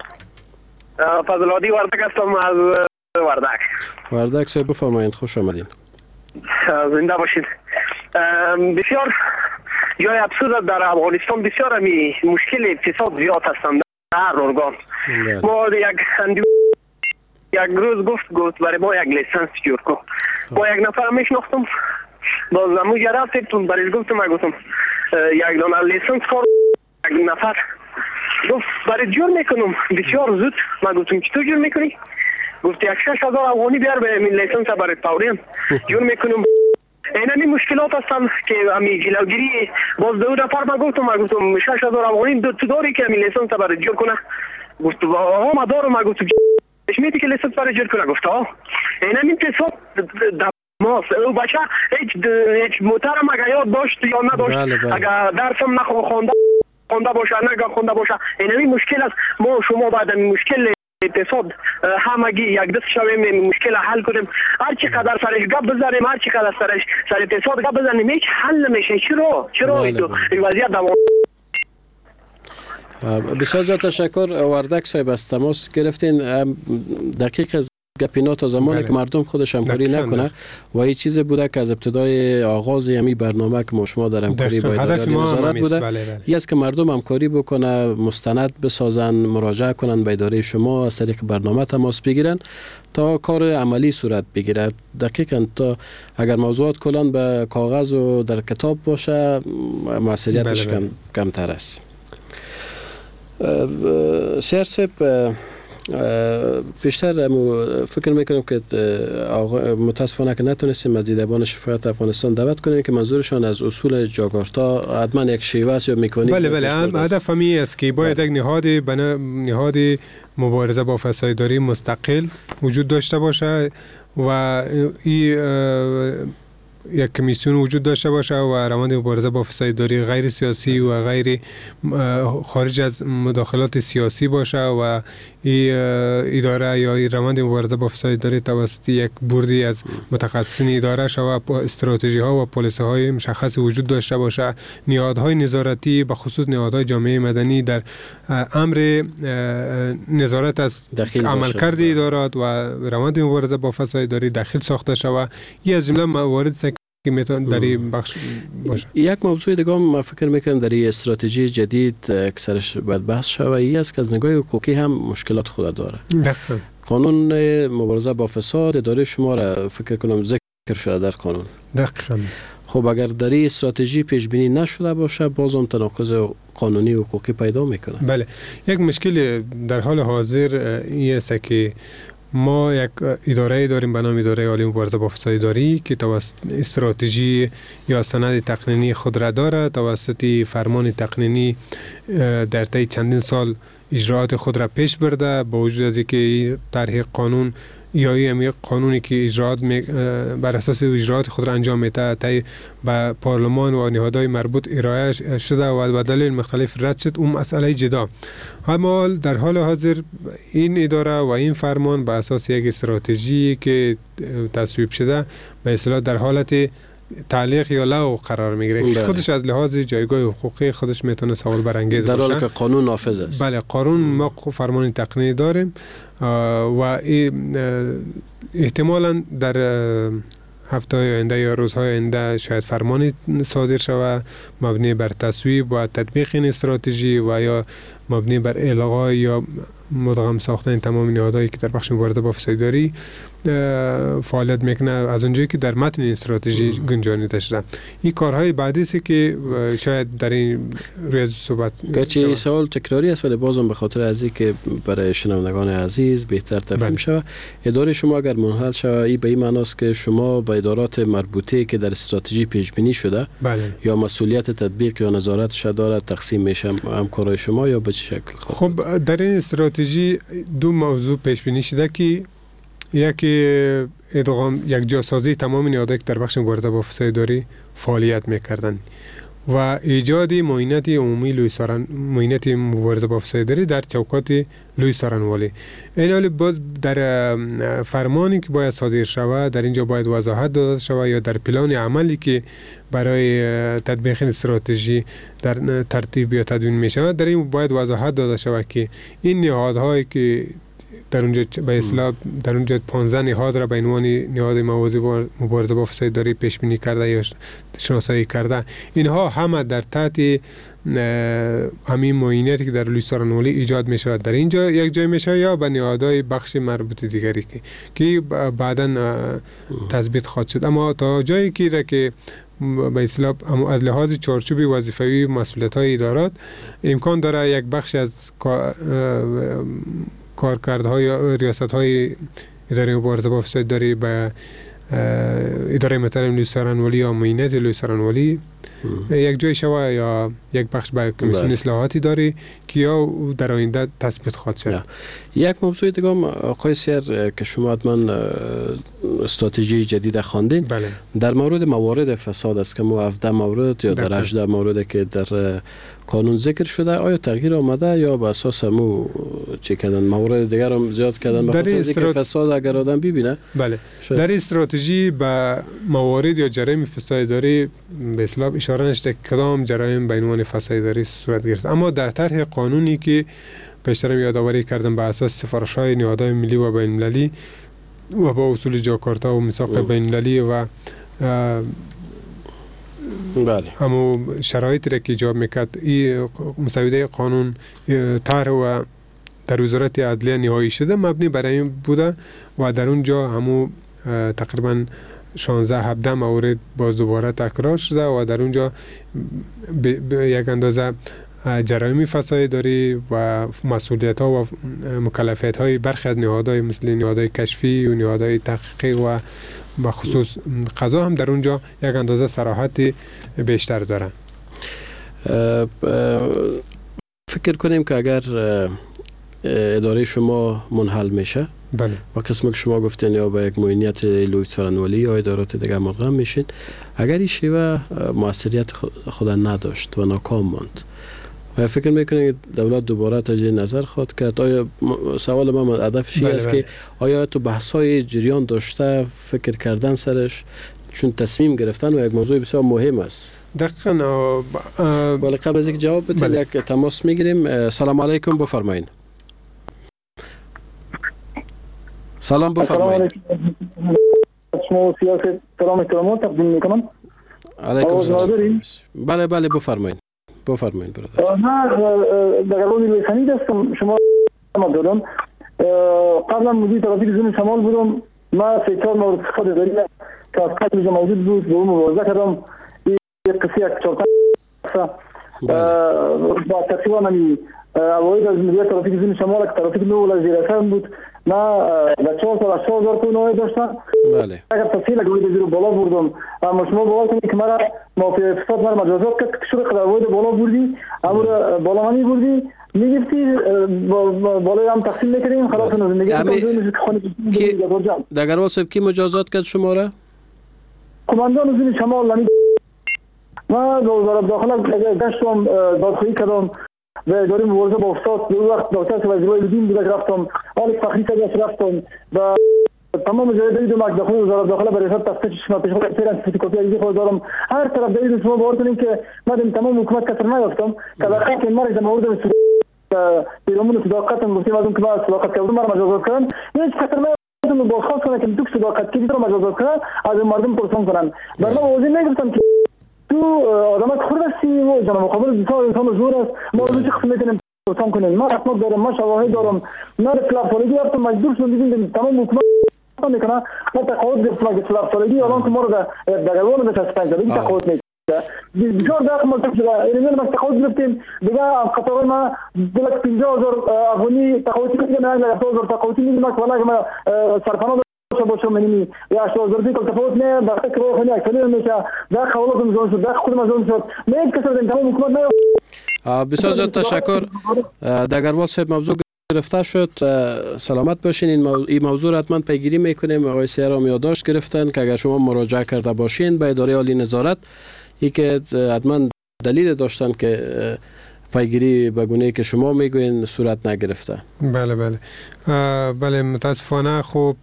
فضل عادی وردک هستم از وردک. وردک صاحب بفرمایید. خوش آمدین. زنده باشید. بسیار جای افسوس در افغانستان بسیار می مشکل اقتصاد زیاد هستند در هر ارگان. ما یک اندو یک روز گفت گفت برای ما یک لیسانس جور کن. با یک نفر میشناختم باز زمو گرفتیم تون برایش گفتم ما گفتم یک دانه لیسانس کار یک نفر گفت برای جور میکنم بسیار زود. ما گفتم که تو جور میکنی؟ گفت یک شش هزار افغانی بیار به این لیسانس برای فورین جور میکنم. این همی مشکلات هستند که همی جلوگیری باز دو نفر ما گفتم ما گفتم شش هزار افغانی دو تو داری که همی لیسانس برای جور کنه؟ گفت آها ما دارم. ما گفتم میتی که لیسانس برای جور کنه؟ گفت آه این همی اقتصاد ماست. او بچه هیچ هیچ محترم اگر یاد داشت یا نداشت بله بله. اگر درسم نخونده خونده باشه نگه خونده باشه این همی مشکل است. ما شما بعد مشکل اقتصاد همگی یک دست شویم مشکل حل کنیم. هر چقدر سرش گپ بزنیم هر چقدر سرش سر اقتصاد گپ بزنیم هیچ حل نمیشه. چرا چرا این وضعیت دوام. بسیار زیاد تشکر. وردک صاحب از تماس گرفتین. دقیق از گپینا تا زمانی بله. که مردم خودش همکاری نکنه و این چیز بوده که از ابتدای آغاز همین برنامه که ما شما در همکاری با اداره نظارت بوده بله بله. یه است که مردم همکاری بکنه، مستند بسازن، مراجعه کنن به اداره شما، از طریق برنامه تماس بگیرن تا کار عملی صورت بگیره. دقیقاً تا اگر موضوعات کلاً به کاغذ و در کتاب باشه موثریتش بله بله. کم کمتر است. سیار صاحب بیشتر فکر میکنم که متاسفانه که نتونستیم از دیدبان شفایت افغانستان دعوت کنیم که منظورشان از اصول جاکارتا حتما یک شیوه است یا میکنیم. بله بله هدف همی است که باید یک نهاد بنا نهاد مبارزه با فسادداری مستقل وجود داشته باشه و این یک کمیسیون وجود داشته باشه و روند مبارزه با فسادداری غیر سیاسی و غیر خارج از مداخلات سیاسی باشه و این اداره یا این روند مبارزه با فسادداری توسط یک بوردی از متخصصین اداره شود، استراتژی ها و پالیسی های مشخص وجود داشته باشه، نهادهای نظارتی به خصوص نهادهای جامعه مدنی در امر نظارت از عملکرد ادارات و روند مبارزه با فسادداری داخل ساخته شود. این از جمله موارد که میتونه در این بخش باشه. یک موضوع دیگه ما فکر میکنم در این استراتژی جدید اکثرش باید بحث شود، این است که از نگاه حقوقی هم مشکلات خود داره. دقیقاً قانون مبارزه با فساد اداره شما را فکر کنم ذکر شده در قانون. دقیقاً. خب اگر در این استراتژی پیش بینی نشده باشه باز هم تناقض قانونی و حقوقی پیدا میکنه. بله یک مشکل در حال حاضر این است که ما یک اداره داریم به نام اداره عالی مبارزه با فسادداری که توسط استراتژی یا سند تقنینی خود را داره، توسط فرمان تقنینی در طی چندین سال اجراعات خود را پیش برده، با وجود از اینکه طرح قانون یا این قانونی که اجراعات بر اساس اجراعات خود را انجام میده طی به پارلمان و نهادهای مربوط ارائه شده و به دلایل مختلف رد شد، اون مسئله جدا. اما در حال حاضر این اداره و این فرمان به اساس یک استراتژی که تصویب شده به اصطلاح در حالت تعلیق یا لغو قرار میگیره. خودش از لحاظ جایگاه حقوقی خودش میتونه سوال برانگیز باشه، در حالی که قانون نافذ است. بله قانون ما فرمان تقنینی داریم و احتمالاً در هفته آینده یا روزهای آینده شاید فرمانی صادر شود مبنی بر تصویب و تطبیق این استراتژی و یا مبنی بر الغای یا مدغم ساختن تمام نهادهایی که در بخش مبارزه با فسادداری فعالیت میکنه از اونجایی که در متن استراتژی گنجانیده شده. این کارهای بعدی است که شاید در این روی صحبت گرچه سوال تکراری است ولی بازم به خاطر از اینکه برای شنوندگان عزیز بهتر تفهیم شود، اداره شما اگر منحل شود این به این معناست که شما به ادارات مربوطه که در استراتژی پیش بینی شده بله. یا مسئولیت تطبیق یا نظارتش داره تقسیم میشه همکارای شما یا به چه شکل؟ خب در این استراتژی دو موضوع پیش بینی شده که یکی ادغام یک جاسازی تمام نهادهایی که در بخش مبارزه با فسادداری فعالیت میکردن و ایجاد معاینت عمومی لوی سارن معاینت مبارزه با فسادداری در چوکات لوی سارنوالی. این حال باز در فرمانی که باید صادر شود در اینجا باید وضاحت داده شود یا در پلان عملی که برای تطبیق استراتژی در ترتیب یا تدوین می شود در این باید وضاحت داده شود که این نهادهایی که در اونجا به اصطلاح در اونجا پانزده نهاد را به عنوان نهاد موازی با مبارزه با فسادداری پیش بینی کرده یا شناسایی کرده، اینها همه در تحت همین معایناتی که در لوی سارنوالی ایجاد می شود در اینجا یک جای می شود یا به نهادهای بخش مربوط دیگری که که بعداً تثبیت خواهد شد. اما تا جایی که که به اصطلاح از لحاظ چارچوبی وظیفوی مسئولیت‌های ادارات امکان داره یک بخش از کارکردهای یا ریاست‌های اداره مبارزه با فسادداری به اداره محترم لوی سارنوالی یا معاینات لوی سارنوالی یک جای شوه یا یک بخش به کمیسیون اصلاحاتی داری که یا در آینده تثبیت خواهد شد. یک موضوع دیگه آقای سیر که شما حتما استراتژی جدید خواندین بله. در مورد موارد فساد است که ما هفده مورد یا در هجده مورد که در قانون ذکر شده آیا تغییر آمده یا به اساس مو چی کردن موارد دیگر هم زیاد کردن به خاطر اینکه فساد اگر آدم ببینه بله شاید. در استراتژی به موارد یا جرایم فسادداری به اصطلاح اشاره نشده کدام جرایم به عنوان فسادداری صورت گرفت، اما در طرح قانونی که پیشترم یادآوری کردم به اساس سفارش‌های نهادهای ملی و بین‌المللی و با اصول جاکارتا و میثاق بین‌المللی و بله اما شرایطی را که ایجاب میکرد این مسوده قانون طرح و در وزارت عدلیه نهایی شده مبنی برای این بوده و در اونجا همو تقریبا شانزده هفده مورد باز دوباره تکرار شده و در اونجا یک اندازه جرائم فساد داری و مسئولیت ها و مکلفیت های برخی از نهادهای مثل نهادهای کشفی و نهادهای تحقیقی و بخصوص قضا هم در اونجا یک اندازه صراحت بیشتر دارن. فکر کنیم که اگر اداره شما منحل میشه بله. و قسم که شما گفتین یا با یک معینیت لوی سرانولی یا ادارات دیگه مدغم میشین، اگر این شیوه موثریت خود نداشت و ناکام ماند و فکر میکنید دولت دوباره تجدید نظر خواهد کرد؟ آیا سوال من هدفش این است که آیا تو بحث‌های جریان داشته فکر کردن سرش، چون تصمیم گرفتن و یک موضوع بسیار مهم است. دقیقاً. ولی قبل از اینکه جواب بدید یک تماس میگیریم. سلام علیکم، بفرمایید. سلام بفرمایید. شما سیاست سلام احترام تقدیم میکنم. علیکم السلام. بله بله بفرمایید. بفرمایید برادر. نه در قانون لسانی هستم. شما ما دارم. قبلا مدیر ترافیک زون شمال بودم. ما سه چهار مورد استفاده داریم که از قبل موجود بود به اون مبارزه کردم. یک قصه یک چهار با تقریبا نمی اوایل از مدیر ترافیک زون شمال که ترافیک نو ولی زیر اثر بود. ما در چهار سال هشتاد هزار تومان نوعی داشتم. بله. اگر تفصیل اگه زیر بالا بردم اما شما باور کنید که مرا موافق اقتصاد مرا مجازات کرد که شده قدر وید بالا بردی اما بالا منی بردی میگفتی بالای هم تقسیم میکردیم خلاص نمیگه در گروال صاحب کی مجازات کرد شما را؟ کماندان زیر شمال نمی ما وزارت داخله گشتم دادخواهی کردم و اداره مبارزه با افساد دو وقت دکتر وزیرای دین بوده رفتم آل فخری سرش رفتم و تمام جای دو مک داخل وزارت داخله برای حساب تفتیش شما پیش خود پیران فوتوکوپی از خود دارم هر طرف دارید شما باور کنید که من تمام حکومت کسر نیافتم که در خاک مرز مورد پیرامون صداقتم گفتیم از اون که ما صداقت کردم مرا مجازات کردن هیچ کسر نیافتم با خاص کنه که تو صداقت کردی رو مجازات کنن از مردم پرسان کنن برای واضح نگفتم که تو آدمات خرد هستی و جناب مقابل بسیار انسان زور است ما روی چه قسم میتونیم پرسان کنیم ما اسناد دارم ما شواهد دارم ما خلاف سالگی رفتم مجبور شدم دیدیم تمام حکومت میکنه ما تقاعد گرفتم اگه خلاف سالگی الان که ما رو در گروان به تصفیه کردیم تقاعد میکنه بسیار داخل ملتق شده اینجا ما تقاعد گرفتیم دیگه قطار ما دلک پنجاه هزار افغانی تقاعدی میگه نه هزار تقاعدی میگه ما ولی ما سرپناه باشه منی یا شو زردی کل تفاوت نه بخاطر که خیلی اکثر میشه در خالات مزون شد در خود مزون شد نه کسر تمام حکومت نه بسیار زیاد تشکر. دگروال صاحب موضوع گرفته شد، سلامت باشین. این موضوع, این موضوع حتما پیگیری میکنیم. آقای سیرام یادداشت گرفتن که اگر شما مراجعه کرده باشین به اداره عالی نظارت ای که حتما دلیل داشتن که پیگیری به گونه‌ای که شما میگوین صورت نگرفته. بله بله بله متاسفانه خوب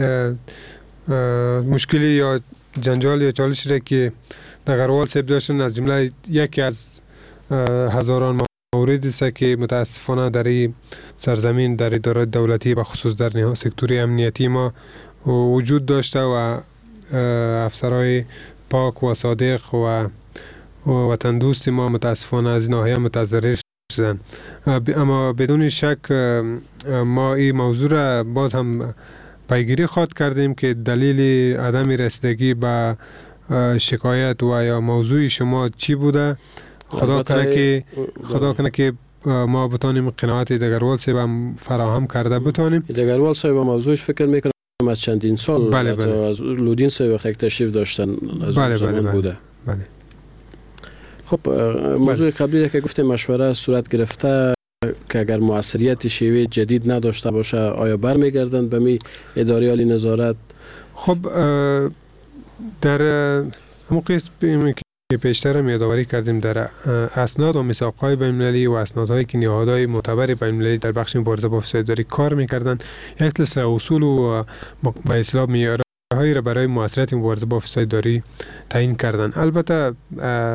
مشکلی یا جنجال یا چالشی را که دگروال صاحب داشتن از جمله یکی از هزاران موردی است که متاسفانه در این سرزمین در ادارات دولتی به خصوص در سکتور امنیتی ما وجود داشته و افسرهای پاک و صادق و وطن دوست ما متاسفانه از ناحیه متضرر شدن. اما بدون شک ما این موضوع را باز هم پیگیری خواهد کردیم که دلیل عدم رسیدگی به شکایت و یا موضوع شما چی بوده. خدا کنه که خدا کنه که ما بتانیم قناعت دگروال صاحب فراهم کرده بتانیم. دگروال صاحب موضوعش فکر میکنم از چندین سال بله بله. از لودین صاحب وقتی تشریف داشتن از بله زمان بله بوده. بله. خب موضوع قبلی که گفتیم مشوره صورت گرفته که اگر موثریت شیوه جدید نداشته باشه آیا برمیگردند به می اداره عالی نظارت؟ خب در همون قسم که پیشتر هم یادآوری کردیم در اسناد و میثاق‌های بین‌المللی و اسنادهایی که نهادهای معتبر بین‌المللی در بخش مبارزه با فسادی کار می‌کردند یک سلسله اصول و به اصطلاح معیارهایی را برای موثریت مبارزه با فسادی تعیین کردند. البته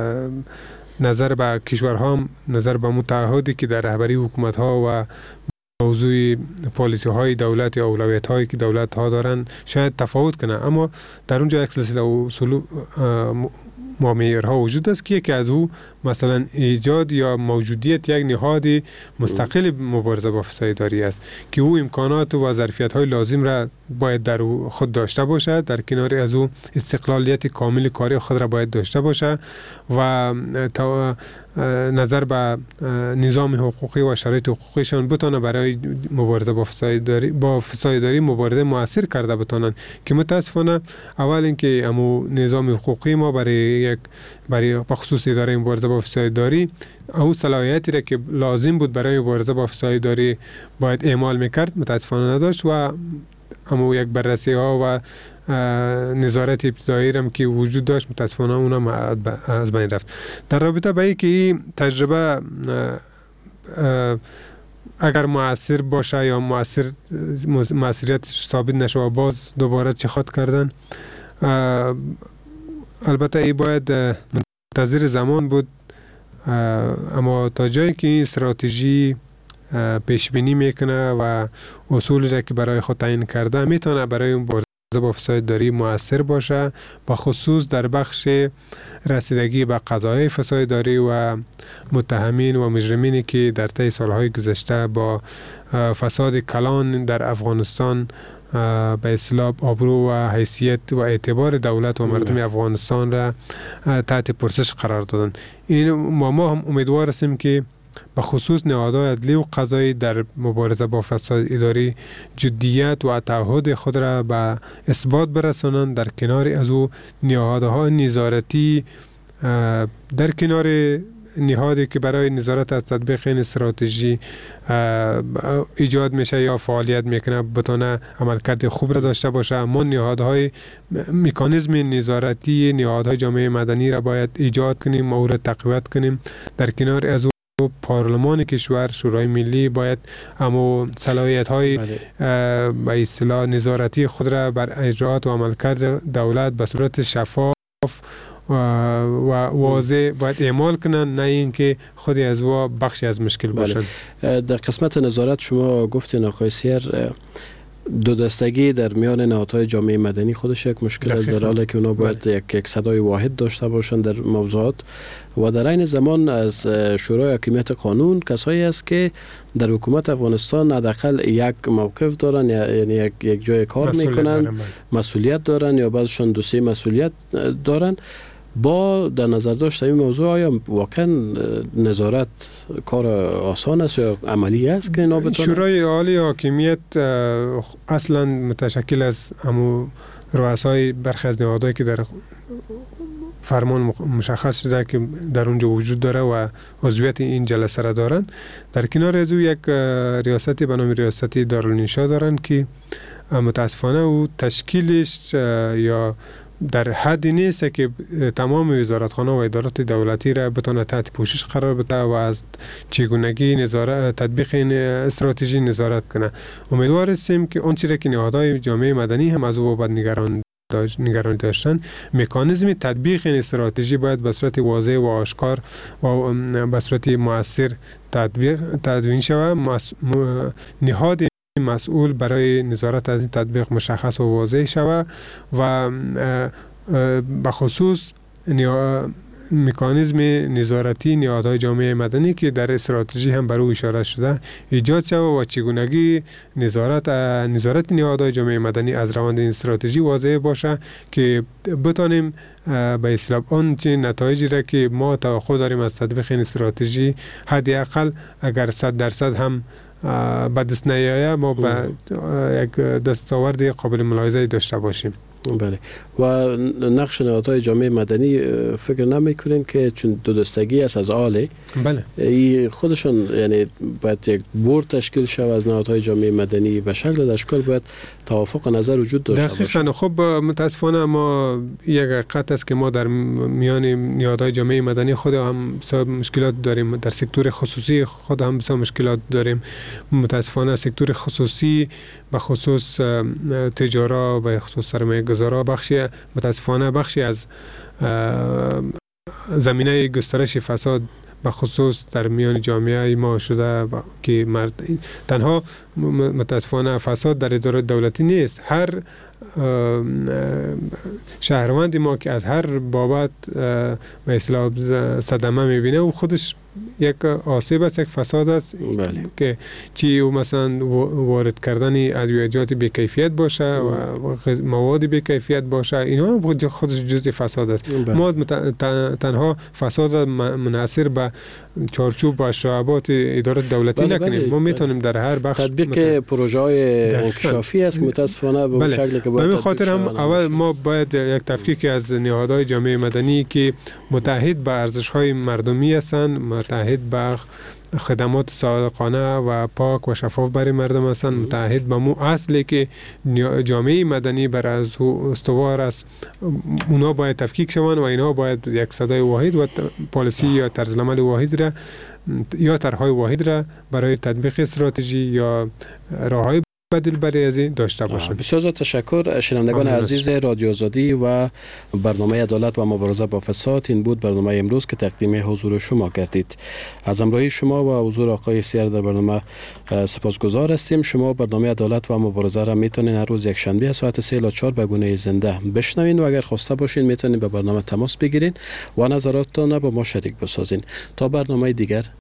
نظر به کشورها، نظر به متعهدی که در رهبری حکومت‌ها و موضوع پالیسی های دولت یا اولویت هایی که دولت ها دارن شاید تفاوت کنه، اما در اونجا یک سلسله اصول و معیارها وجود است که یکی از او مثلا ایجاد یا موجودیت یک نهاد مستقل مبارزه با فساد اداری است که او امکانات و ظرفیت های لازم را باید در خود داشته باشد، در کنار از او استقلالیت کامل کاری خود را باید داشته باشد و نظر به نظام حقوقی و شرایط حقوقیشان بتونه برای مبارزه با فساد اداری با فساد اداری مبارزه موثر کرده بتونن که متاسفانه اول اینکه امو نظام حقوقی ما برای یک برای بخصوص اداره مبارزه با فساد اداری او صلاحیتی را که لازم بود برای مبارزه با فساد اداری باید اعمال میکرد متاسفانه نداشت و امو یک بررسی ها و نظارت ابتدایی هم که وجود داشت متاسفانه اونم از بین رفت. در رابطه با اینکه این تجربه اگر مؤثر باشه یا مؤثر مؤثریت ثابت نشه و باز دوباره چه خود کردن، البته ای باید منتظر زمان بود، اما تا جایی که این استراتژی پیش بینی میکنه و اصولی را که برای خود تعیین کرده میتونه برای مبارزه با فساد اداری مؤثر باشه، با خصوص در بخش رسیدگی به قضایای فساد اداری و متهمین و مجرمینی که در طی سالهای گذشته با فساد کلان در افغانستان به اصطلاح آبرو و حیثیت و اعتبار دولت و مردم افغانستان را تحت پرسش قرار دادن. این ما, ما هم امیدوار هستیم که به خصوص نهادهای عدلی و قضایی در مبارزه با فساد اداری جدیت و تعهد خود را به اثبات برسانند، در کنار از او نهادهای نظارتی در کنار نهادی که برای نظارت از تطبیق این استراتژی ایجاد میشه یا فعالیت میکنه بتونه عملکرد خوب را داشته باشه، اما نهادهای مکانیزم نظارتی نهادهای جامعه مدنی را باید ایجاد کنیم و او را تقویت کنیم. در کنار از او پارلمان کشور، شورای ملی باید اما صلاحیت های به اصطلاح نظارتی خود را بر اجراات و عملکرد دولت به صورت شفاف و واضح باید اعمال کنن، نه اینکه خودی از وا بخشی از مشکل باشن. در قسمت نظارت شما گفتین آقای سیر دو دستگی در میان نهادهای جامعه مدنی خودش یک مشکل است، در حالی که اونا باید یک یک صدای واحد داشته باشند در موضوعات و در این زمان از شورای حاکمیت قانون کسایی است که در حکومت افغانستان حداقل یک موقف دارن، یعنی یک یک جای کار میکنن، مسئولیت دارن یا بعضشون دو سه مسئولیت دارن. با در نظر داشت این موضوع آیا واقعا نظارت کار آسان است یا عملی است که اینا بتونن؟ شورای عالی حاکمیت اصلا متشکل از همو رؤسای برخی از نهادهایی که در فرمان مشخص شده که در اونجا وجود داره و عضویت این جلسه را دارن. در کنار از او یک ریاستی به نام ریاست دارالانشا دارن که متاسفانه او تشکیلش یا در حدی نیست که تمام وزارتخانه و ادارات دولتی را بتونه تحت پوشش قرار بده و از چگونگی نظارت تطبیق این استراتژی نظارت کنه. امیدوار هستیم که اون چیزی که نهادهای جامعه مدنی هم از او بابت نگران نگرانی داشتن، مکانیزم تطبیق این استراتژی باید به صورت واضح و آشکار و به صورت مؤثر تطبیق تدوین شود. نهاد مسئول برای نظارت از این تطبیق مشخص و واضح شود و به خصوص مکانیزم نظارتی نهادهای جامعه مدنی که در استراتژی هم بر او اشاره شده ایجاد شود و چگونگی نظارت نظارت نهادهای جامعه مدنی از روند این استراتژی واضح باشه که بتونیم به اصطلاح اون چه نتایجی را که ما توقع داریم از تطبیق این استراتژی حداقل اگر صد درصد هم به دست نیاید ما به یک دستاورد قابل ملاحظه داشته باشیم. بله. و نقش نهادهای جامعه مدنی فکر نمی‌کنین که چون دو دستگی است از آله، بله، خودشون یعنی باید یک بورد تشکیل شود از نهادهای جامعه مدنی به شکل در اشکال باید توافق نظر وجود داشته باشه. دقیقاً. خب متاسفانه ما یک حقیقت است که ما در میان نهادهای جامعه مدنی خود هم بسیار مشکلات داریم، در سکتور خصوصی خود هم بسیار مشکلات داریم. متاسفانه سکتور خصوصی به خصوص تجارت به خصوص سرمایه گذارا بخشی متاسفانه بخشی از زمینه گسترش فساد به خصوص در میان جامعه ما شده که مرد تنها متاسفانه فساد در اداره دولتی نیست، هر شهروند ما که از هر بابت به اصطلاح صدمه میبینه و خودش یک آسیب است، یک فساد است. بله. که چی او مثلا وارد کردن ادویه‌جات بی کیفیت باشه و مواد بی کیفیت باشه، اینا خودش جزء فساد است. بله. ما تنها فساد منحصر به چارچوب و شعبات اداره دولتی بله نکنیم. بله. ما میتونیم در هر بخش تطبیق مت... پروژه های انکشافی است که متاسفانه به بله. شکلی که باید خاطر هم اول ما باید یک تفکیک از نهادهای جامعه مدنی که متحد به ارزش‌های مردمی هستند، متحد به خدمات صادقانه و پاک و شفاف برای مردم هستند، متحد به مو اصلی که جامعه مدنی بر از استوار است، اونا باید تفکیک شوند و اینها باید یک صدای واحد و پالیسی یا طرز عمل واحد را یا طرح‌های واحد را برای تطبیق استراتژی یا راه‌های بدیل برای از این داشته باشند. بسیار زیاد تشکر شنوندگان عزیز رادیو آزادی و برنامه عدالت و مبارزه با فساد. این بود برنامه امروز که تقدیم حضور شما کردید. از همراهی شما و حضور آقای سیر در برنامه سپاسگزار هستیم. شما برنامه عدالت و مبارزه را میتونین هر روز یک شنبه ساعت سه الی چهار به گونه زنده بشنوین و اگر خواسته باشین میتونین به برنامه تماس بگیرین و نظراتتان با ما شریک بسازین. تا برنامه دیگر